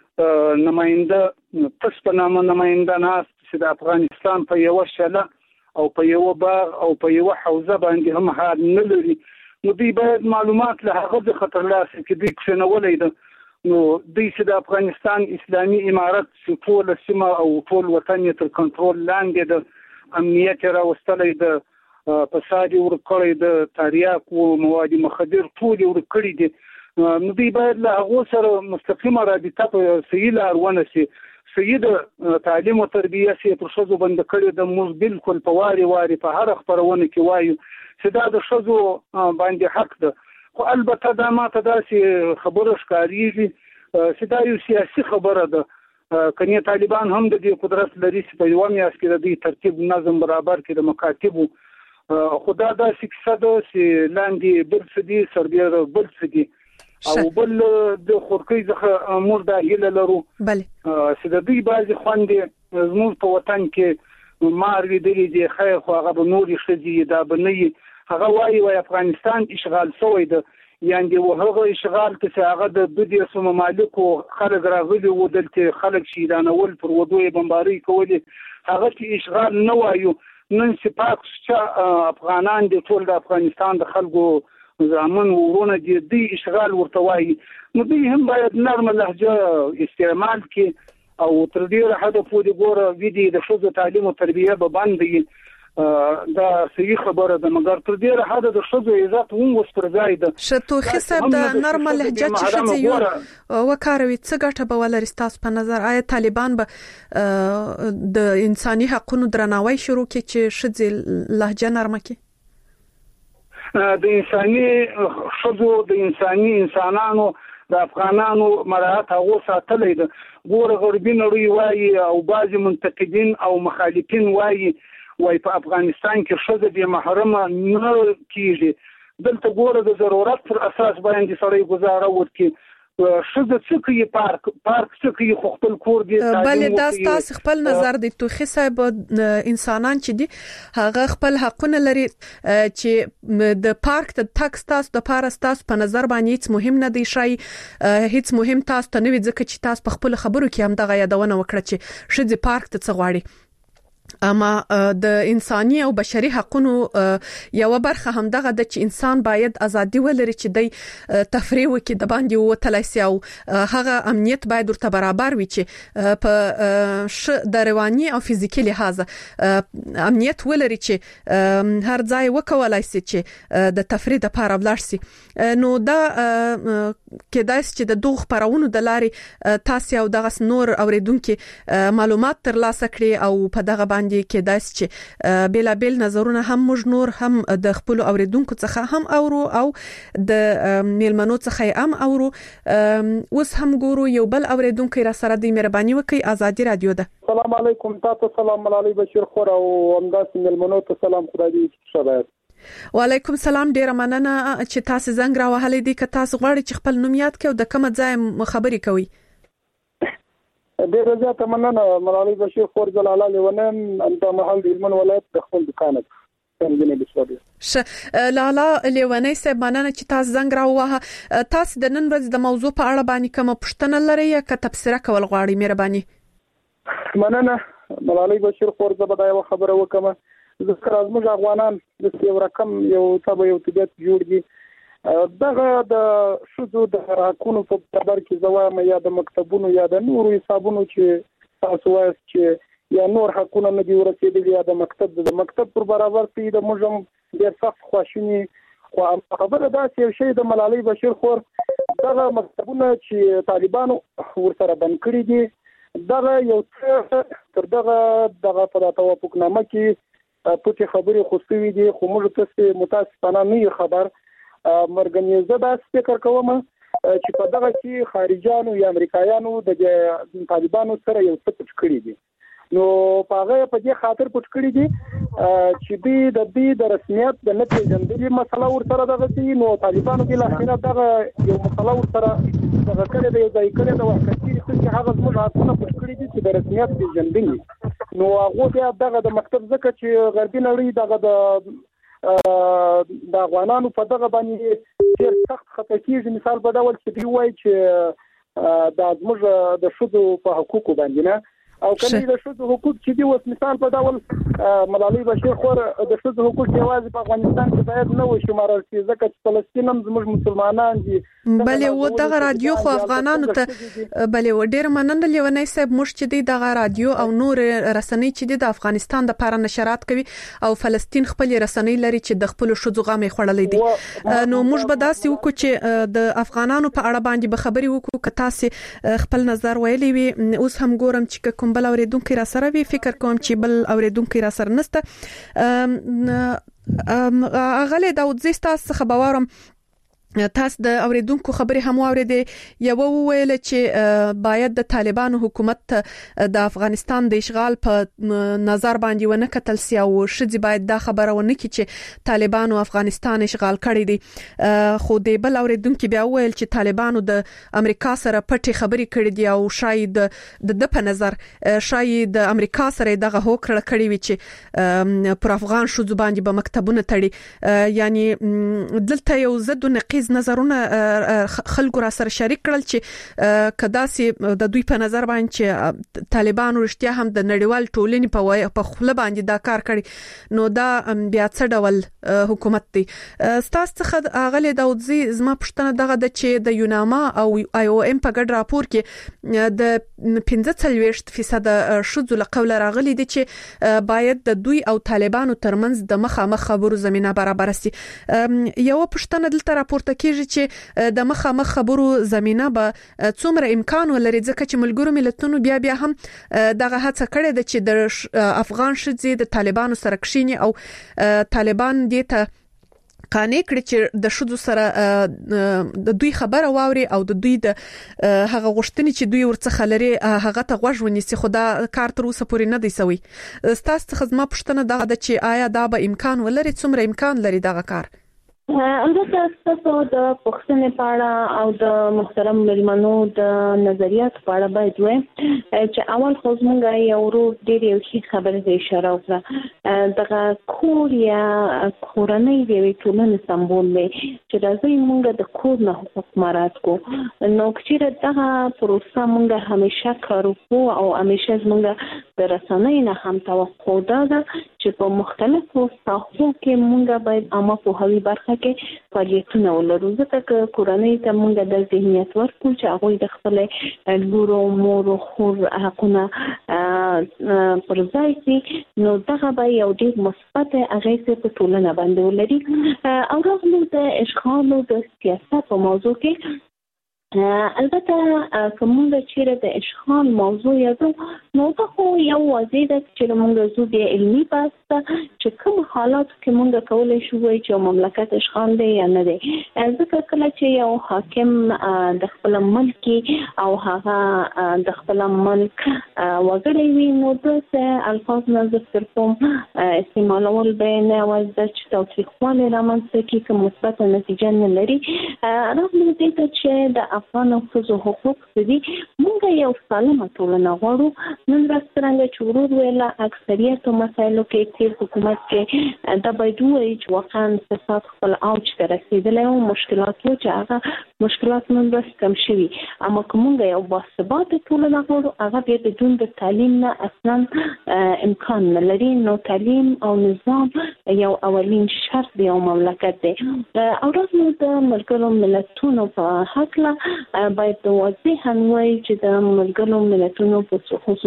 خپل نماینده پس په نامه نماینده ناست چې د افغانستان په یو شله او په یو باغ او په یو حوزه باندې هم حال نه لري نو دوی باید معلومات له هغه خطر لاسه کې دوی کښنولې ده نو دوی چې د افغانستان اسلامي امارت چې ټول سیمه او ټول وطن یې تر کنټرول لاندې د امنیت راوستلې د فساد ورکړې د تاریاک او مواد مخدر ټول ورکړې دي نو دوی باید له هغه سره مستقیمه رابطه په صحیح لار ونسي سید تعلیم او تربیه سي پر شذو بند کړي د موږ بالکل په واري واري په هر خبرونه کې وایو چې دا د شذو باندې حق ده خو البته دا ماته داسې خبره ښکارېږي چې دا یو سیاسي خبره ده کني طالبان هم د دې قدرت لري چې په یو میاشت کې د دې ترتیب نظم برابر کړي د مکاتبو خدا دا سکسه ده چې لاندې بل څه دي سربیره بل څه دي او بل د خورکۍ ځخه مور د هیله لرو بله چې د دې بعضي خوندې زموږ په وطن کې مار ویلي دي خیر خو هغه به نور شي دا بنئ هغه وایي وای افغانستان اشغال شوی ده یعنی وهغه اشغال چې هغه د دوی سم مالکو خلک راغلي و دلته خلک شیدانول پر ودوی بمباری کولې هغه چې اشغال نه وایو نن سپاک چې افغانان د ټول د افغانستان د خلکو زامن ورونه دي د اشغال ورته وایي نو دوی هم باید نرمه لهجه استعمال کړي او تر دې حد پورې ګوره ویدي د شوزو تعلیم او تربیه به باندې دا صحیح خبره ده مګر تر دې حد د شوزو عزت هم وستر ځای ده شتوخي صاحب د نرمه لهجه چې شته یو وکاروي څه ګټه به ولري تاسو په نظر آیا طالبان به د انساني حقوقو درناوی شروع کړي چې شذ لهجه نرمه کړي د انساني شوزو د انساني انسانانو د افغانانو مراعات هغه ساتلې ده ګوره غربي نړۍ وایي او بعضي منتقدین او مخالفین وایي وای په افغانستان کې شذ به محرمه نه کیږي دلته ګوره د ضرورت پر اساس باندې سړی گزاره وکړي شذ څه کوي پارک پارک څه کوي خپل کور دی بل دا تاسو خپل نظر دی توخي صاحب انسانان چې دي هغه خپل حقونه لري چې د پارک د تکس تاسو د پاره تاسو په نظر باندې هیڅ مهم نه دی شي هیڅ مهم تاسو ته نه وي ځکه چې تاسو په خپل خبرو کې هم دغه یادونه وکړه چې شذ پارک ته څه غواړي اما د انساني او بشري حقوقو یو برخه هم دغه د چې انسان باید ازادي ولري چې د تفریح وکړي د باندې وتلای سي او هغه امنیت باید ورته برابر وي چې په د رواني او فزیکي لحاظ امنیت ولري چې هر ځای وکولای سي چې د تفریح لپاره ولاړ سي نو دا کېدای شي چې د دوه خبرونو د لارې تاسو او دغه نور اوریدونکو معلومات ترلاسه کړي او په دغه باندې کې داس چې بلا بیل نظرونه هم موږ نور هم د خپل اوریدونکو څخه هم اورو او د میلمنو څخه هم اورو اوس هم ګورو یو بل اوریدونکو را سره د مهرباني وکي ازادي رادیو ده السلام علیکم تاسو سلام علی بشیر خور او همداس میلمنو ته سلام خدای دې شباب وعلیکم السلام ډیر مننه چې تاسو زنګ راوهلې دي که تاسو غواړئ چې خپل نوم یاد کړئ د کوم ځای خبرې کوي ډیر زیات مننه ملالي بشیر خور جلاله لیونن د محل د علم ولایت د خپل دکان څنګه بسوي ش لالا لیونی سه مننه چې تاسو زنګ راوه تاسو د نن ورځ د موضوع په اړه باندې کوم پوښتنه لرئ یا که تفسیر کول غواړئ مهرباني مننه ملالي بشیر خور زبدا یو خبره وکم ذکر ازمج افغانان د یو رقم یو تابع یو طبيعت جوړ دي دغه د شذو د حقوقو په اړه کې زوام یا د مکتبونو یا د نورو حسابونو چې تاسو وایي چې یا نور حقوقونه نه دی ورسېدلی یا د مکتب د مکتب پر برابر په د موږ ډېر سخت خواشینی خو خبره دا چې شی د ملالي بشیر خور دغه مکتبونه چې طالبانو ورسره بند کړی دي دغه یو تر دغه دغه په توافقنامه کې پټه خبرې خوستوي دي خو موږ ته متاسفانه نه خبر مرګنیزه دا فکر کوم چې په دغه کې خارجيانو یا امریکایانو د طالبانو سره یو څه پټ کړی دي نو هغه په دې خاطر پټ کړی دي چې دوی د دې د رسمیت د نه پیژندلې مسله ورسره دغه سي نو طالبانو کې لاخینه دغه یو مسله ورسره دغه کړی دی ځای کړی دا وخت چې هغه زموږ حقونه پټ کړی دي چې د رسمیت پیژندلې نو هغه بیا دغه د مکتب ځکه چې غربي نړۍ دغه د د افغانانو په دغه باندې ډېر سخت خطا کیږي مثال په ډول چې دی وایي چې د زموږ د شذو په حقوقو باندې نه او کله د شذ حقوق چې دی اوس مثال په ډول ملالۍ بشیر خور د شذ حقوق یوازې په افغانستان کې باید نه وي شمارل شي ځکه چې فلسطین هم زموږ مسلمانان دي. بلې و دغه رادیو خو افغانانو ته بلې ډېر مننه لیونی صاحب موږ چې دی دغه رادیو او نور رسنۍ چې دی د افغانستان د لپاره نشرات کوي او فلسطین خپل رسنۍ لري چې د خپل شذ غمې خړلې دي. نو موږ به داسې وکړو چې د افغانانو په اړه باندې به خبري وکړو که تاسو خپل نظر ویلي وي. اوس هم ګورم چې کوم بل اوریدونکو را سره وي فکر کوم چې بل اوریدونکو را سره نشته. اغله داود زستا څخه باورم تاسو د اوریدونکو خبري هم اوریدې یو ویل چې باید د طالبانو حکومت د افغانستان د اشغال په نظر باندې ونه کتل سی او شذ باید دا خبره ونه کی چې طالبانو افغانستان اشغال کړی دی. خو د بل اوریدونکو بیا ویل چې طالبانو د امریکا سره پټي خبري کړې دي او شاید د د په نظر شاید د امریکا سره دغه هوکړه کړی وي چې پر افغان شذ باندې به مکتبونه تړي. یعنی دلته یو زد نقیز نظرونه خلکو را سره شریک کړل چې کداسي د دوی په نظر باندې چې طالبانو رښتیا هم د نړیوال ټولنې په په خله باندې دا کار کړی نو دا بیا څه ډول حکومت دی. ستاسو څخه اغلی داودزی زما پښتنه دغه د چې د یوناما او آی او ام په ګډ راپور کې د پنځه ویشت فیصد شذ له قول راغلي دي چې باید د دوی او طالبانو ترمنځ د مخامخ خبرو زمينه برابر شي. یو پښتنه دلته راپور کېږي چې د مخامخ خبرو زمينه به څومره امکان ولري ځکه چې ملګرو ملتونو بیا بیا هم دغه هڅه کړې ده چې د افغان شذ د طالبانو سره کښینی او طالبان دې ته قانې کړي چې د شذ سره د دوی خبره واوري او د دوی د هغه غوښتنې چې دوی ورڅخه لري هغه ته غوږ ونیسي. خو دا کار تر اوسه پورې نه دی سوی. ستاسو څخه زما پوښتنه دا ده چې آیا دا به امکان ولري څومره امکان لري دغه کار؟ البته تاسو د پښتنې پاړه او د محترم ملمنو د نظریات پاړه باید وای چې اول خو زمونږ یو ورو ډېر یو شي خبره د اشاره وکړه دغه کوریا کورنۍ دی ټولنې سمبول دی چې راځي مونږ د کور نه حقوق مراعات کو نو چې دغه پروسه مونږ همیشه کارو او همیشه زمونږ د رسنۍ نه هم توقع ده چې په مختلفو ساحو کې مونږ باید عامه پوهاوی برخه کې فعالیتونه ولرو ځکه کورنۍ ته مونږ د ذهنیت ورکو چې هغه د خپل لورو مورو خور حقونه پر ځای شي نو دغه به یو ډېر مثبت اغېز په ټولنه باندې ولري. او راغلو د اشغال او د سیاست په موضوع کې البته کومه چې د اشغال موضوع یادو نو دا خو یو واضح ده چې موږ زو د علمي پاسته چې کوم حالات کې موږ کولای شو چې مملکت اشغال دی یا نه دی. ځکه کله چې یو حاکم د خپل ملک او هغه د خپل ملک وګړي وي نو د الفاظ نه ذکر کوم استعمالول به نه وځي چې توثیقونه رامنځته کوي کوم مثبت نتیجه نه لري. راغلو دې ته چې د افغان ښځو حقوق دي موږ یو سالمه ټولنه غواړو. نن ورځ څنګه چې ورور ویلا اکثریت مسایلو کې چې حکومت کې د بایدوي چې واقعا فساد خپل اوج ته رسیدلی او مشکلات چې هغه مشکلات نن ورځ کم شوي اما کومه یو باثبات ټولنه غواړو هغه به بدون د تعلیم نه اصلا امکان نه لري. نو تعلیم او نظام یو اولین شرط دی او مملکت دی. او راځو د ملګرو ملتونو په حق باید واضحاً وایي چې د ملګرو ملتونو په خصوص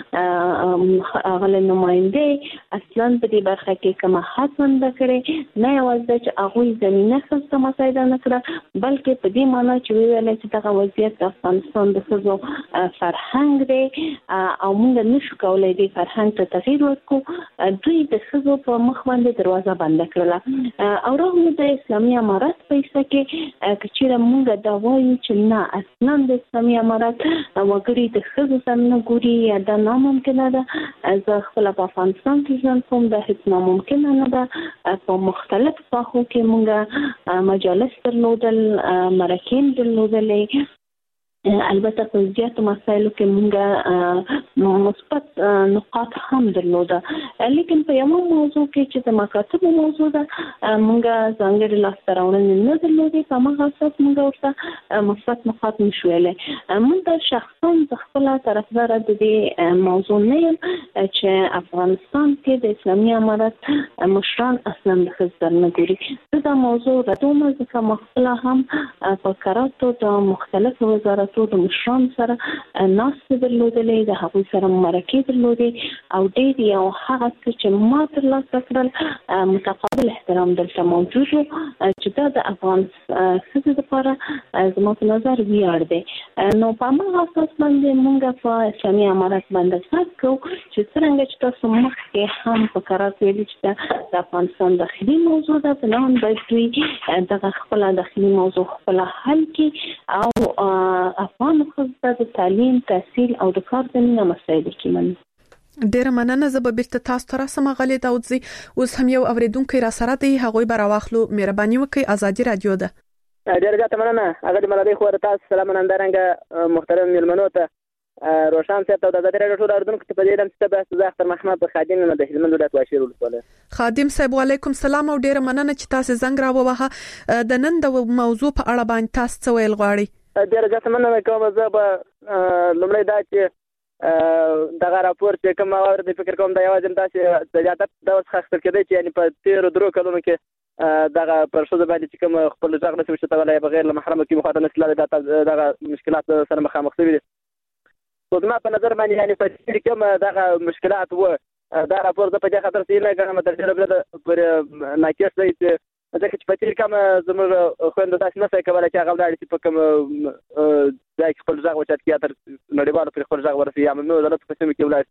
هغه نماینده اصلا په دې برخه کې کوم هڅه کړې نه یوازې چې هغه زمينه خاصه مسایده نه کړه بلکې په دې معنی چې ویل چې دغه وضعیت د افغانستان د ښځو فرهنګ دی او موږ نشو کولای دې فرهنګ ته تغیر ورکړو. دوی د ښځو په مخ باندې دروازه بنده کړله او راغلو د اسلامي امارات په حصه کې چې موږ دا وایو چې نه اصلا د اسلامي امارات وګړي د ښځو څنګه ګوري یا دا ناممکنه ده. زه خپل په افغانستان کې ژوند کوم دا هیڅ ناممکنه نه ده. په مختلف ساحو کې موږ مجالس درلودل مرکین درلودلې البته په زیاتو مسایلو کې موږ مثبت نقاط هم درلوده، لیکن په یو موضوع کې چې د مکاتبو موضوع ده موږ ځانګړي لاسته راوړنې نه درلودې، په هغه اساس موږ ورته مثبت نقاط نشو ویلی. موږ شخصا د خپل طرفدار د دې موضوع نه یم چې افغانستان کې د اسلامي امارت مشران اصلا د ښځو نه ګوري. زه دا موضوع ردوم، ځکه ما خپله هم په کراتو د مختلفو وزارتونو د مشران سره ناستې درلودلې، د هغوی سره مرکې درلودې او ډېر یو هغه څه چې ما ترلاسه کړل متقابل احترام دلته موجود و چې دا د افغان ښځو لپاره زما په نظر ویاړ دی. نو په هماغه اساس باندې موږ په اسلامي امارت باندې څک کوو چې څرنګه چې تاسو مخکې هم په کرات ویلي چې د افغانستان داخلي موضوع ده، بنان باید دوی دغه خپله داخلي موضوع خپله حل کړي او افغان ښځو د تعلیم، تحصیل او د کار زمینه مسایل کې مني. ډیره مننه. زه به بیرته تاسو ته راسم غلي داودزي. اوس هم یو اوریدونکو را سره دی، هغه به راواخلو. مهرباني وکړئ، ازادي رادیو ده. ډیره زیاته مننه. هغه د ملالۍ خو تاسو سلام نندرنګ محترم ملمنو ته روشان صاحب ته د ازادي رادیو ټول اوریدونکو ته په دې لم چې بس زاختر محمد خادم نه د هلمند ولایت واشیر ولسواله. خادم صاحب وعلیکم السلام او ډیره مننه چې تاسو زنګ راووهه. د نن د موضوع په اړه باندې تاسو څه ویل غواړئ؟ ډیره زیاته مننه کوم. زه به لومړی دا چې دغه راپور چې کوم اورد فکر کوم دا یوازې داسې د زیادت د وسخه خپل کېدی چې یعنی په تیرو درو کلونو کې دغه پر شوزه باندې چې کوم خپل ځغ نشو چې تولای بغیر له محرمه کې مخاطب نسل دغه مشکلات سره مخامخ شوي دي. خو زما په نظر باندې یعنی په تیر کوم دغه مشکلات و دا راپور د په دې خاطر چې نه کوم تر ډیره بل پر ناکیس دی چې ځکه چې په تیر کوم زموږ خويند تاسو نه څه کولای چې هغه ولاړ چې په کوم ځای کې خپل ځای وچات کې تر نړیوالو پر خپل ځای ورسي یا نو دلته په سیمه کې ولاړ.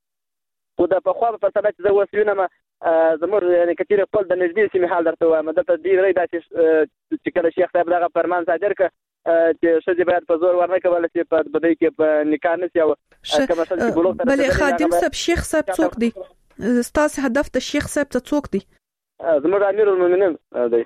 خو د په خو په سبا چې زه وسوینه ما زموږ یعنی کثیر خپل د نږدې سیمه حال درته وایم. دلته دی ری داسې چې کله شیخ صاحب دغه فرمان صادر ک چې شې باید په زور ورنه کول چې په بدای کې په نکاح نشي او کوم مثلا چې بلوغ ته بل خادم صاحب شیخ صاحب څوک دی؟ ستاسو هدف د شیخ صاحب ته څوک دی؟ زموږ امیر المؤمنین دی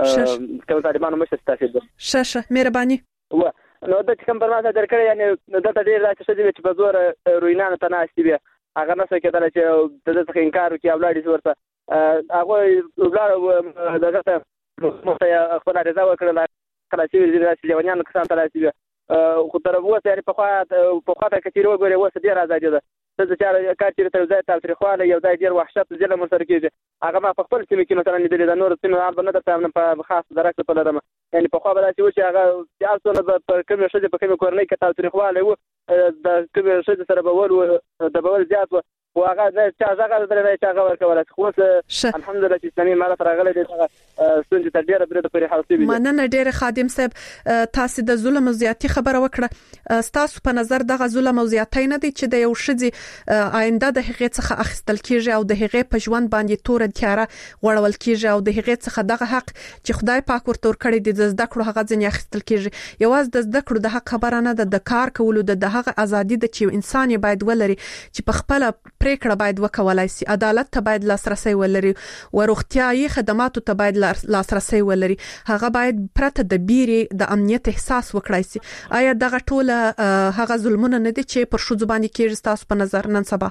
کوم طالبانو مشر تاسو دی. شاشه مهرباني. و نو د کوم فرمان صادر کړی یعنی دلته ډیر راځي چې په زور روینانه تناسي وي هغه نه څه کېدل چې د څه انکار وکي اولاد ورته هغه ولاړ دغه ته مخته خپل رضا وکړه کله چې ویل چې لیوانیان کسان تلاسي خو تر اوسه یعنی په خوا په خوا ته کثیر وګوري اوس ډیر آزادي ده. د چې کار چې تر ځای تل تاریخوالي یو ځای ډیر وحشت ځله مر سره کېږي هغه ما په خپل سیمه کې مثلا لیدل د نور سیمه عرب نه درته په خاص درکه په لرم یعنی په خوا به چې وشي هغه تاسو نه په کوم شي په کوم کورنۍ کې تل تاریخوالي وو د کوم شي سره بول د بول زیات و هغه نه چا زغه درې چا هغه ورکول خو الحمدلله چې اسلامي مال راغلي دغه ستونزې تر ډیره بریده پرې حل شوی. مننه ډیره خادم صاحب. تاسو د ظلم او زیاتی خبره وکړه. تاسو په نظر دغه ظلم او زیاتی نه دي چې د یو شذې آینده د هغې څخه اخیستل کیږي او د هغې په ژوند باندې تور تیاره غوړول کیږي او د هغې څخه دغه حق چې خدای پاک ورته ورکړي دي د زده کړو هغه ځنې اخیستل کیږي. یوازې د زده کړو د حق خبره نه ده، د کار کولو د هغه ازادي د چې انسان یې باید ولري چې په خپل پریکړه باید وکولای شي، عدالت ته باید لاسرسي ولري او روغتيایي خدماتو ته باید لاسرسي ولري. هغه باید پرته د بیري د امنیت احساس وکړای شي. آیا دغه ټوله هغه ظلمونه نه دي چې پر شو ځبانې کېږي تاسو په نظر نن سبا؟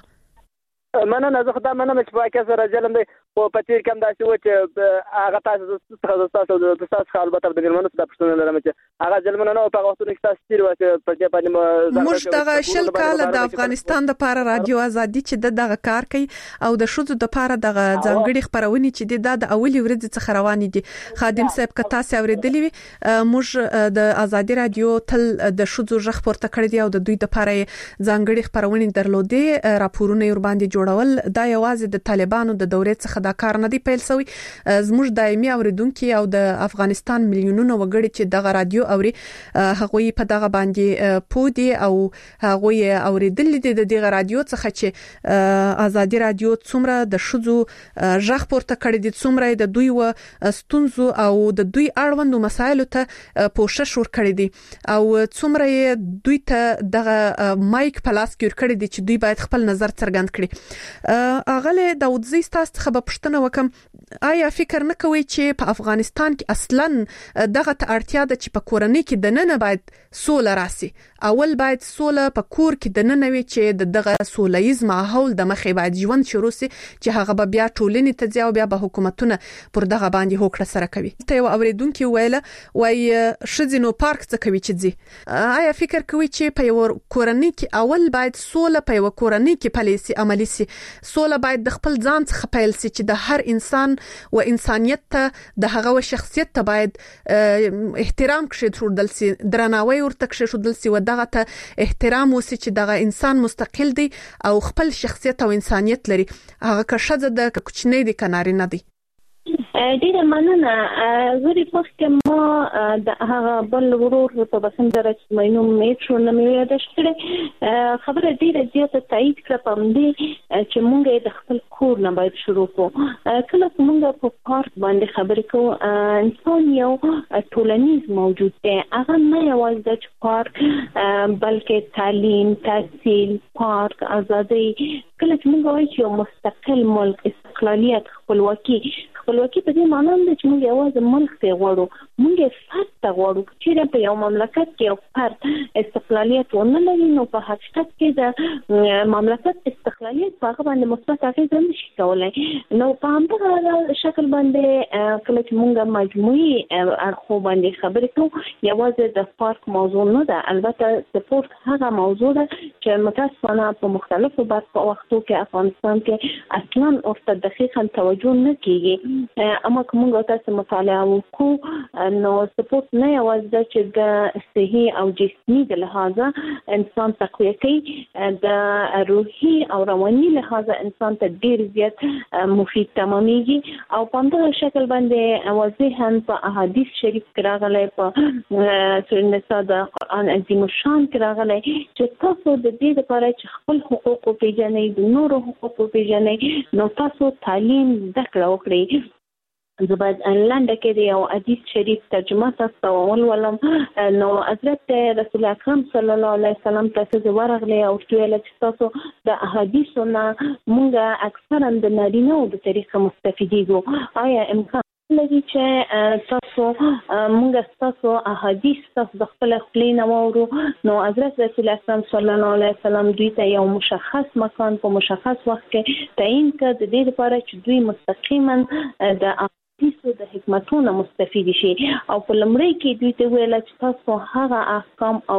مننه. زه خدای مننه چې واقعا سره ظلم دی او په تیر کوم داسې و چې هغه تاسو څخه تاسو د تاسو البته د ګرمانو د پښتون لرم چې هغه ظلمونه نه په وختونو کې تاسو تیر واسه په دې باندې موږ دغه شل کال د افغانستان د لپاره رادیو ازادي چې دغه کار کوي او د شوزو د لپاره دغه ځانګړي خبرونه چې د اولي ورځ څخه روان دي. خادم صاحب که تاسو اوریدلی وي موږ د ازادي رادیو تل د شوزو ژغ پورته کړی دی او د دوی د لپاره ځانګړي خبرونه درلودي راپورونه ور باندې جوړول. دا یوازې د طالبانو د دورې څخه دا کار نه دی پیل شوی. زموږ دایمي اوریدونکو او د افغانستان میلیونونو وګړي چې دغه رادیو اوري هغه په دغه باندې پودي او هغه اوریدل دي د دغه رادیو څخه چې ازادي رادیو څومره د شذو ژغ پورته کړی دي، څومره د دوی و ستونزو او د دوی اړوند مسایلو ته پوښښ ور کړی دي او څومره دوی ته دغه مایک پلاس کړی دي چې دوی باید خپل نظر څرګند کړي. اغله داودزی تاسو څخه په پوښتنه وکم آیا فکر نه کوي چې په افغانستان کې اصلاً دغه اړتیا ده چې په کورنۍ کې د نن باید سوله راسي اول باید سوله په کور کې د نن وي چې دغه سولهیز ماحول د مخې باید ژوند شروع سي چې هغه به بیا ټولنې ته ځي او بیا به حکومتونه پر دغه باندې هوکړه سره کوي ته یو اوریدونکو ویله وای شذینو پارک څه کوي چې ځي آیا فکر کوي چې په یو کورنۍ کې اول باید سوله په یو کورنۍ کې پالیسي عملی سي سوله باید د خپل ځان څخه پیل سي چې د هر انسان و انسانيت ته د هغه شخصیت ته باید احترام کښېښودل سي درناوی ورته کښېښودل سي و دغه ته احترام وسي چې دغه انسان مستقل دی او خپل شخصیت او انسانيت لري هغه که شذ د کوچنی دی کناري نه دی ډیره مننه غوړي پخته ما د هغه بل ورور په بسم درجه مینو میټرو نه مې یاد شته خبره ډیره زیاته تایید کړه په دې چې مونږ د خپل کور نه باید شروع کوو کله چې مونږ په پارک باندې خبرې کوو انسان یو ټولنیز موجود دی هغه نه یوازې د پارک بلکې تعلیم تحصیل پارک ازادي کله چې مونږ وایو چې مستقل ملک استقلالیت خپلواکي خپلواکي په دې معنی ده چې موږ یوازې ملک ته غواړو موږ فرد ته غواړو چې په یو مملکت کې یو فرد استقلالیت ونه لري نو په حقیقت کې د مملکت استقلالیت په هغه باندې مثبت اغیزه نشي کولای نو په همدغه شکل باندې کله چې موږ مجموعي اړخو باندې خبرې کوو یوازې د پارک موضوع نه ده البته سپورت هغه موضوع ده چې متاسفانه په مختلفو وختو کې افغانستان کې اصلا ورته دقیقاً توجه نه کیږي اما کومه تاسو مطالعه وکړو نو سپورت نه یوازې چې د صحي او جسمي د لحاظه انسان تقویه کوي د روحي او رواني لحاظه انسان ته ډیر زیات مفید تمامېږي او په دغه شکل باندې واضحاً په احادیث شریف کې راغلي په سورۃ النساء د قرآن عظیم الشان کې راغلي چې تاسو د دې لپاره چې خپل حقوق پیژنئ د نورو حقوق پیژنئ نو تاسو تعلیم ذکر وکړئ زبد لنډه کې دی او حدیث شریف ترجمه تاسو ولولم نو حضرت رسول اکرم صلی الله علیه وسلم تاسو ورغلی او ویل چې تاسو د احادیثونه مونږه اکثرا د نارینه او د طریقه مستفیدیږو آیا امکان لګي چې تاسو مونږ تاسو احادیث تاسو د خپل خپلینه وورو نو حضرت رسول اکرم صلی الله علیه وسلم دوی ته یو مشخص مکان په مشخص وخت کې تعیین کړ د دې لپاره چې دوی مستقیما د تاسو د حکمتونو مستفید شي او په لمړی کې دوی ته ویل چې تاسو هغه احکام او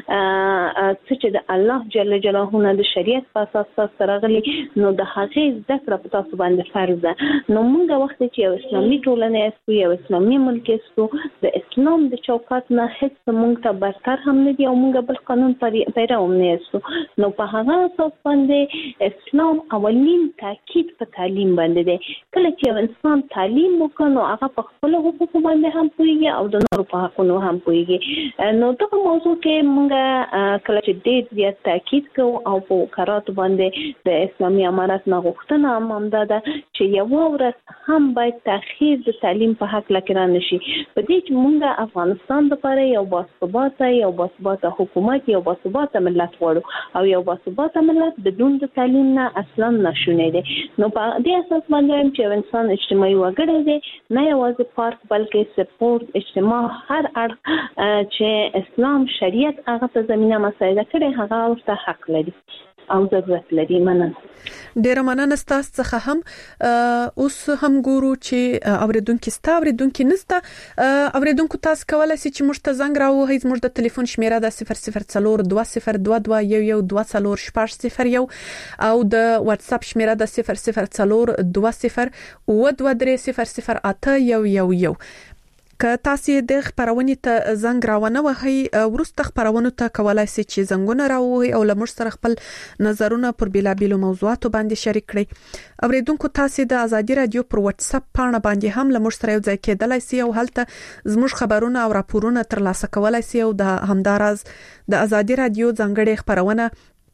چې د الله جل جلاله نه د شریعت په اساس تاسو راغلي نو د هغه ذکر په تاسو باندې فرض ده نو موږ وخت چې یو اسلامي ټولنه یو یو اسلامي ملک یو د اسلام د چوکاټ نه هیڅ موږ ته برتر هم نه دی او موږ بل قانون پیرو نه یو نو په هغه اساس باندې اسلام اولین تاکید په تعلیم باندې دی کله چې انسان تعلیم مکنو هغه په خپل حقوق باندې هم پوهیږي او د نورو په حقوقو هم پوهیږي نو دغه موضوع کې موږ کله چې ډېر زیات تاکید کوو او په قرارات باندې د اسلامي امارت نه غوښتنه هم ده چې یو ورځ هم باید تاخير د تعلیم په حق لکه نشي په دې چې موږ افغانستان لپاره یو باثباته یو باثباته حکومت یو باثباته ملت غواړو او یو باثباته ملت بدون د تعلیم نه اصلا نشونه دي نو په دې اساس باندې چې انسان اجتماعي وګړی دی نه یوازې پارک بلکې سپورت اجتماع هر اړخ چې اسلام شریعت هغه ته زمينه مساعده کړي هغه ورته حق لري او ضرورت لري مننه ډیر مننه تاسو څخه هم اوس هم ګورو چې اوریدونکو ستا اوریدونکو نستا اوریدونکو تاسو کولای شئ چې موږ ته زنګ راوهئ زموږ د ټلیفون شمیره د صفر صفر صفر دوه صفر دوه دوه یو یو دوه صفر شپږ صفر یو او د واتس اپ شمیره د صفر صفر صفر دوه صفر او دوه درې صفر صفر اته یو یو یو که تاسو د خبرونې ته زنګ راونه وهي ورسته خبرونو ته کولای شئ چې زنګونه راوهي او لمر سره خپل نظرونه پر بیلابیلو موضوعاتو باندې شریک کړئ اوریدونکو تاسو د ازادي رادیو پر واتس اپ پاڼه باندې هم لمر سره یو ځای کېدلای شئ او هلته زموږ خبرونه او راپورونه ترلاسه کولای شئ او د همدارز د ازادي رادیو ځانګړي خبرونه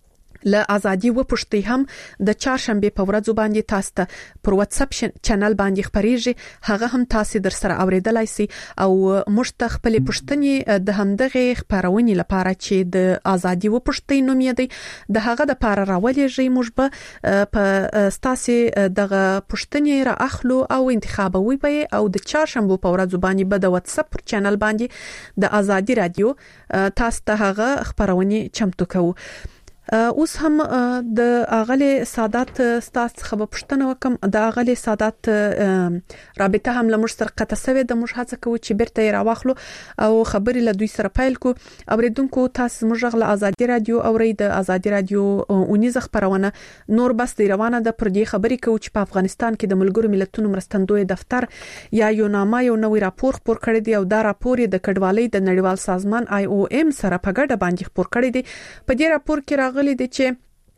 له ازادي و پښتي هم د چهارشنبه په ورځ باندې تاسو ته پر واتس اپ چینل باندې خبريږي هغه هم تاسو در سره اوریدلای شئ او مشت خپل پښتني د همدغه خبرونې لپاره چې د ازادي و پښتي نوم یې دی د هغه د لپاره راولېږي موږ به په تاسو دغه پښتني را اخلو او انتخابوي به او د چهارشنبه په ورځ باندې به د واتس اپ چینل باندې د ازادي رادیو تاسو ته هغه خبرونې چمتو کوو. اوس هم د اغلی سادات ستاسو څخه پښتنه وکم د اغلی سادات رابطه هم لمر سره قطع سوي د موږ هڅه کوو چې بیرته راوخلو او خبرې له دوی سره پایل کو. اوریدونکو تاسو موږ غل ازادي رادیو اوري د ازادي رادیو اونیزه خبرونه نور بس دی روانه د پر دې خبرې کوي چې په افغانستان کې د ملګرو ملتونو مرستندوی دفتر یا یوناما یو نوې راپور خپور کړی دی او دا راپور د کډوالۍ د نړیوال سازمان آی او ایم سره په ګډه باندې خپور کړی دی. په دې راپور کې غلي دي چې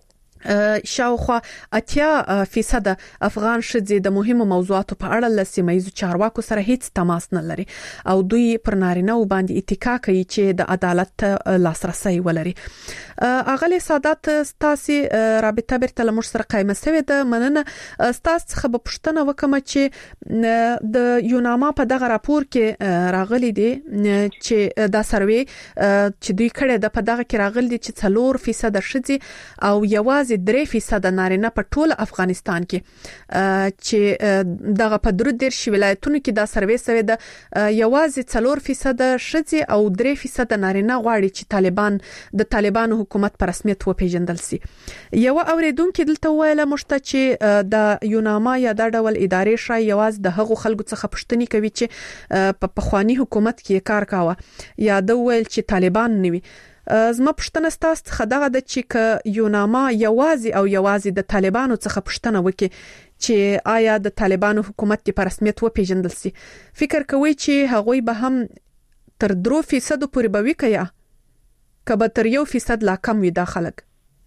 شاوخوا اتیا فیصد افغان شذې د مهمو موضوعاتو په اړه له سیمایي چارواکو سره هیڅ تماس نه لري او دوی پر نارینه باندې اتکا کوي چې د عدالت لاسرسي ولري. اغلی سادات ستاسي رابطه برته لمر سره قائمه شوی د مننه ستاسو څخه په پښتنه وکم چې د یوناما په دغه راپور کې راغلي دي چې دا سروي چې دوی کړه د په دغه کې راغلي چې څلور فیصد شذې او یوازې درې فیصد نارینه په ټول افغانستان کې چې دغه په درو دیر شي ولایتونو کې دا سروي سوي د یوازې څلور فیصد شذې او درې فیصد نارینه غواړي چې طالبان د طالبانو حکومت په رسمیت وپیژندل شي. یو اوریدونکو دلته ویله مشته چې د یوناما یا د ډول ادارې شای یوازې د هغو خلکو څخه پښتني کوي چې په پخوانی حکومت کې کار کاوه یا د ویل چې طالبان نوي. زما پښتنه ستاسو څخه دغه د چې یوناما یوازې او یوازې د طالبانو څخه پښتنه وکي چې آیا د طالبانو حکومت په رسمیت وپیژندل شي فکر کوي چې هغوی به هم تر درو فیصد پورې به وکیا کبه تر یو فیصد لا کم وي دا خلک.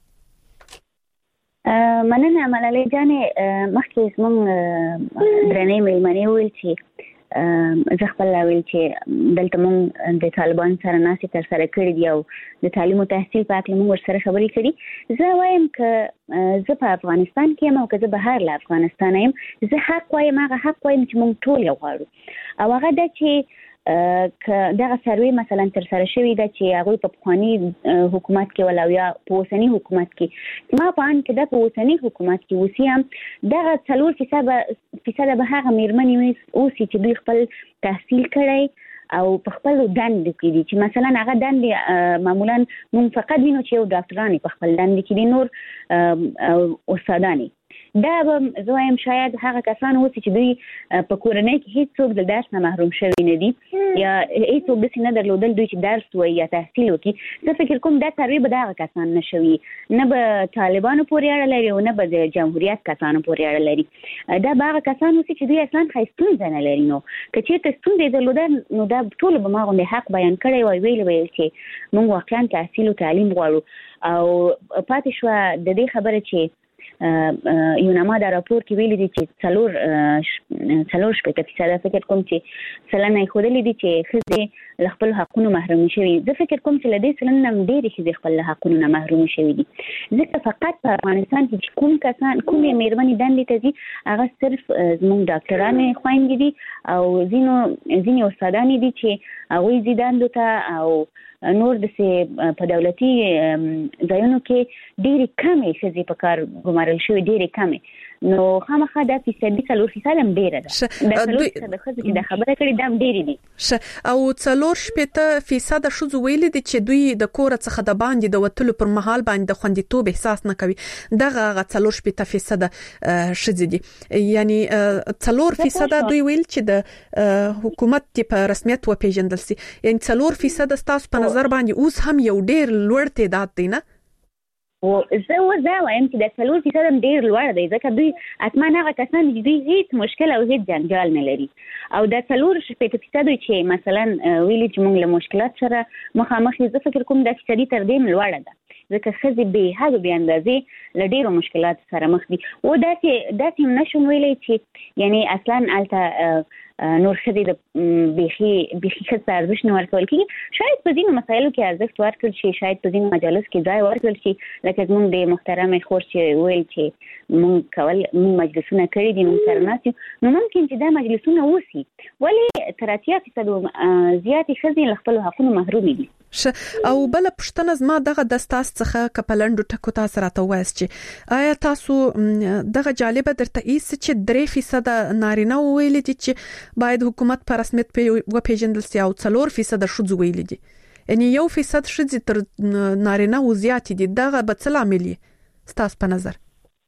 مننه ملالۍ جانې مخکې زموږ درنې مېلمنې ویل چې زه خپل ویل چې دلته مونږ د طالبان سره ناسې تر سره کړې دي او د تعلیم او تحصیل په اړه مونږ ورسره خبرې کړې. زه وایم چې زه په افغانستان کې یم او که زه بهر له افغانستان یم زه حق وایم هغه حق وایم چې مونږ ټول یو غواړو او هغه دا چې که دغه سروي مثلا تر سره شوی دا چې هغه په پخوانی حکومت کې ولاویا په اوسنی حکومت کې ما په ان کې د اوسنی حکومت کې وسیم دغه څلور فیصد فیصد به هغه میرمنې اوسې چې دوی خپل تحصیل کړی او په خپل دند کې دي چې مثلا هغه دند معمولا مون فقط وینو چې یو ډاکټرانی په خپل دند کې دي نور استادانی دا به زوایم شاید هغه کسان اوسې چې دوی په کورنۍ کې هیڅ څوک د درس نه محروم شوی نه دي یا هیڅ څوک داسې نه درلودل دوی چې درس وایي یا تحصیل وکړي. زه فکر کوم دا سروي به د هغه کسان نه شوي نه به طالبانو پورې اړه لري او نه به د جمهوریت کسانو پورې اړه لري. دا به هغه کسان اوسې چې دوی اصلا ښایستونزه نه لري. نو که چېرته ستونزې درلودل نو دا ټول به ما غوندې حق بیان کړی وای ویل ویل چې موږ واقعا تحصیل او تعلیم غواړو او پاتې شوه د دې خبره چې یوناما دا راپور کې ویلي دي چې څلور څلور شپږ فیصد فکر کوم چې سلنه یې ښودلي دي چې ښځې له خپلو حقونو محرومې شوي. زه فکر کوم چې له دې سلنې نه ډېرې ښځې خپل له حقونو نه محرومې شوي دي ځکه فقط په افغانستان کې چې کوم کسان کومې مېرمنې دندې ته ځي هغه صرف زموږ ډاکټرانې خویندې دي او ځینو ځینې استادانې دي چې هغوی ځي دندو ته او نور دسې په دولتي ځایونو کې ډېرې کمې ښځې په کار ګمارل شوي ډېرې کمې. نو خامخا دا فیصدي څلور فیصد هم ډېره ده. د څلور فیصد ښځو چې دا خبره کړې دا هم ډېرې دي او څلور شپېته فیصد ښځو ویلي دي چې دوی د کور څخه د باندې د وتلو پر مهال باندې د خوندیتوب احساس نه کوي. دغه هغه څلور شپېته فیصد ښځې دي یعنی څلور فیصد دوی ویل چې د حکومت په رسمیت وپیژندل شي یعنی څلور فیصد تاسو په نظر باندې اوس هم یو ډېر لوړ تعداد دی نه؟ او زه وزه وایم چې د څلور فیصد هم ډېر لوړ دی ځکه دوی حتما هغه کسان چې دوی هیڅ مشکل او هیڅ جنجال نه لري او د څلور شپېته فیصد چې مثلا ویلي چې موږ له مشکلات سره مخامخ یو زه فکر کوم دا فیصدي تر دې هم لوړه ده ځکه ښځې بې حده بې اندازې له ډېرو مشکلاتو سره مخ دي. او داسې داسې هم نشم ویلی چې یعنې اصلا هلته نور خدي د بيخي بيخي څه ارزښت نه ورکول کیږي. شاید په ځینو مسایلو کې ارزښت ورکړل شي، شاید په ځینو مجالس کې ځای ورکړل شي، لکه موږ د محترم خور چې ویل چې موږ کول موږ مجلسونه کړی دي، موږ سره ناسي، نو ممکن چې دا مجلسونه وسی ولی تر اتیا فیصد زیاتې ښځې له خپل حقوقو محروم دي. او بل پښتنه زما دغه د تاسو څخه کپلندو ټکو تاسو راته وایست چې آیا تاسو دغه جالبه درته ایس چې درې فیصد نارینه ویل دي چې باید حکومت په رسمیت په پیژندل سي او څلور فیصد ښځو ویل دي، یعنی یو فیصد ښځې تر نارینه و زیات دي، دغه به څه لامل ستاسو په نظر؟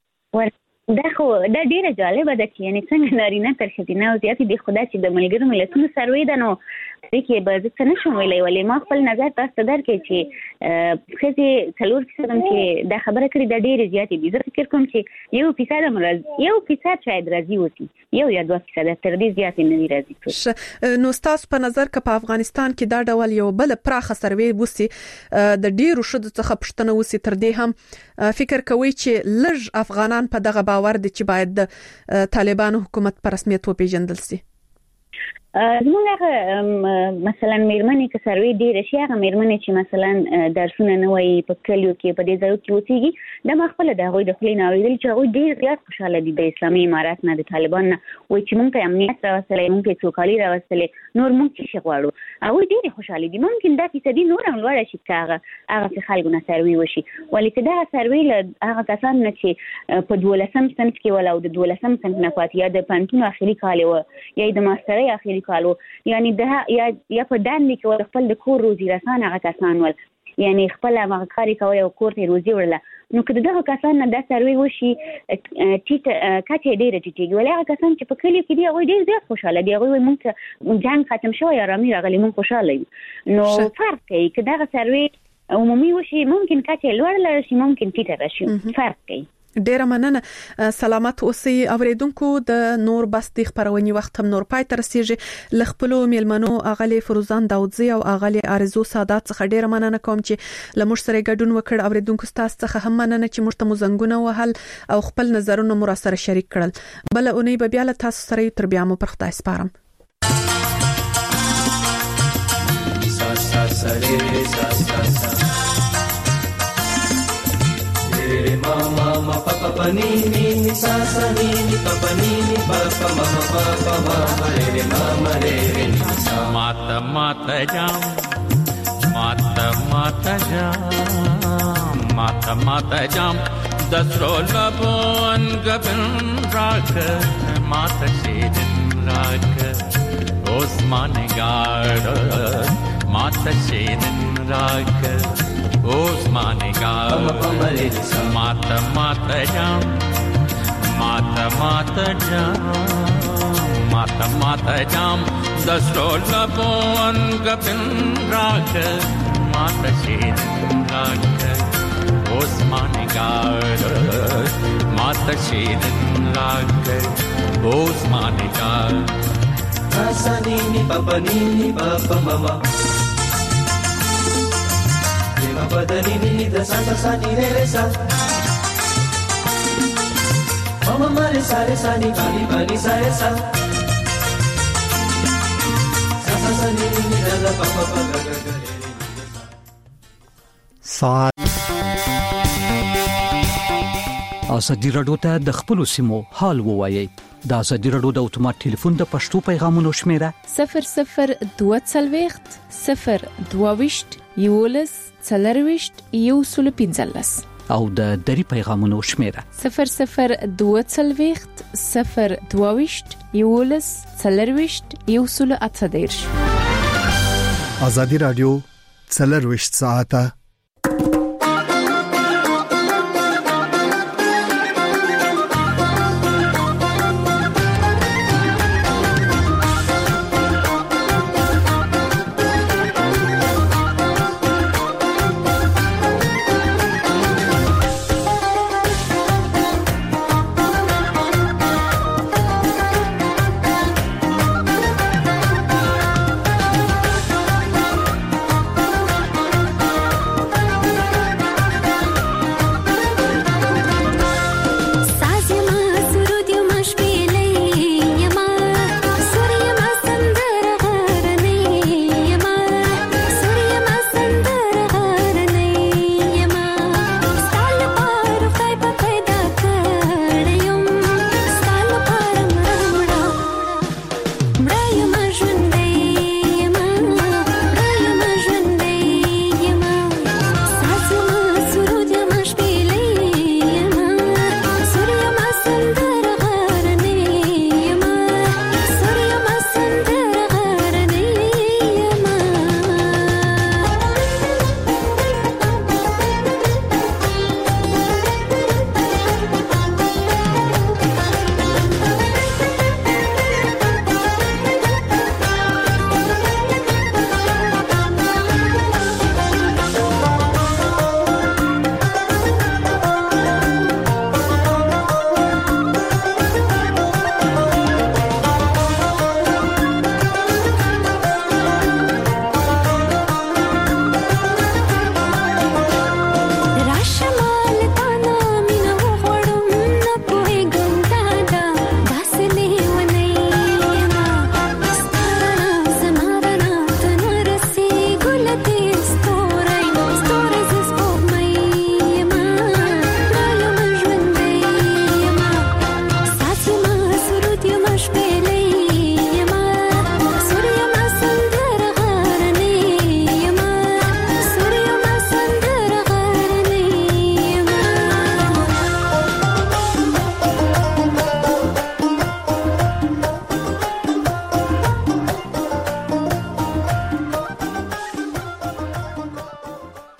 دا خو دا ډیره جالبه ده چې یعنی څنګه نارینه تر ښځینه او زیات دي. خدای چې د ملګرو ملتونو سروې ده نو دغه به څه نشم ویلای، ولی ما خپل نظر تاسو ته درکې چې ښځې څلور فیصد چې دا خبره کړې دا ډیره زیات دي. زه فکر کوم چې یو فیصد مرز یو فیصد شاید راځي وتی، یو یا دوه فیصد تر دې زیات نه دی راځي. نو تاسو په نظر کې په افغانستان کې دا ډول یو بل پراخه سروې وسی د ډیرو شذ څخه پښتنه وسی تر دې هم فکر کوي چې لږ افغانان په دغه باور دي چې باید د طالبانو حکومت په رسمیت وپیژندل شي؟ زموږ مثلا میرمنې که سروي ډېر شي، هغه میرمنې چې مثلا درسونه نه وایي په کلیو کې په دې ځایو کې اوسېږي، دا ما خپله د هغوی د خولې نه اورېدل چې هغوی ډېر زیات خوشحاله دي د اسلامي امارات نه، د طالبان نه، وایي چې موږ ته امنیت راوستلی، موږ ته سوکالي راوستلی، نور موږ څه شي غواړو. هغوی ډېرې خوشحالې دي. ممکن دا فیصدي نور هم لوړه شي که هغه هغسې خلکو نه سروي وشي، ولې که دغه سروي له هغه کسانو نه چې په دولسم صنف کې ول او د دولسم صنف نه پاتې یا د پوهنتون اخري کال و یا د ماسترۍ اخري کالو، یعنی ده یا یا په دندې کې ول خپل د کور روزي رسانه هغه کسان ول، یعنی خپل هغه کاری کوي او کور ته روزي ورله، نو که دغه کسان نه د سروي وشي ټیټ کچه ډیره ټیټیږي. ولې هغه کسان چې په کلیو کې دي هغوی ډېر زیات خوشحاله دي، هغوی وایي موږ جنګ ختم شوی ارامي راغلی موږ خوشحاله یو. نو فرق کوي که دغه سروي عمومي وشي، ممکن کچه لوړه شي، ممکن ټیټه راشي، فرق کوي. ډیره مننه. سلامت اوسئ اوریدونکو. د نور بس د خبرونې وخت هم نور پای ته رسیږي. ل خپل میلمنو اغلی فروزان داودزی او اغلی ارزو سادات څخه ډیره مننه کوم چې لمر سره ګډون وکړ. اوریدونکو تاسو څخه هم مننه چې موږ ته مزنګونه وهل او خپل نظرونه مو سره شریک کړل. بل اونۍ به بیا له تاسو سره تر بیا مو پر خدای سپارم. Mama, mama, papa, papa, ni, ni, ni, sa, sa, ni, ni, papa, ni, ni, papa, mama, papa, mama, re, re, mama, re, re, ni, sa. Mata, mata, jam, mata, mata, jam, mata, mata, jam, dasro labon gabin raka, mata, shedin raka, Osman garda, mata, shedin raka. Osmani gaal mata mata jam mata mata jam mata mata jam dasro labon gabin raak mata shed raak Osmani gaal mata shed raak Osmani gaal asani ni papa ni ni papa mama Papa da ni ni da sa sa sa ni re re sa Mama ma re sa re sa ni pa ni pa ni sa re sa Sa sa sa ni ni da da pa pa pa ga ga ga re re sa ازادي راډیو ته د خپل سیمو حال ووایي. د ازادي راډیو د اتومات ټلیفون د پښتو پیغامونو شمیره صفر صفر دوه څلوېښت صفر دوه ویشت یولس څلرويشت یو سل پنځلس او د دری پیغامونو شمیره صفر صفر دوه څلوېښت صفر دوه ویشت یولس څلرويشت یو سل اته دیرش. ازادي راډیو څلرويشت ساعته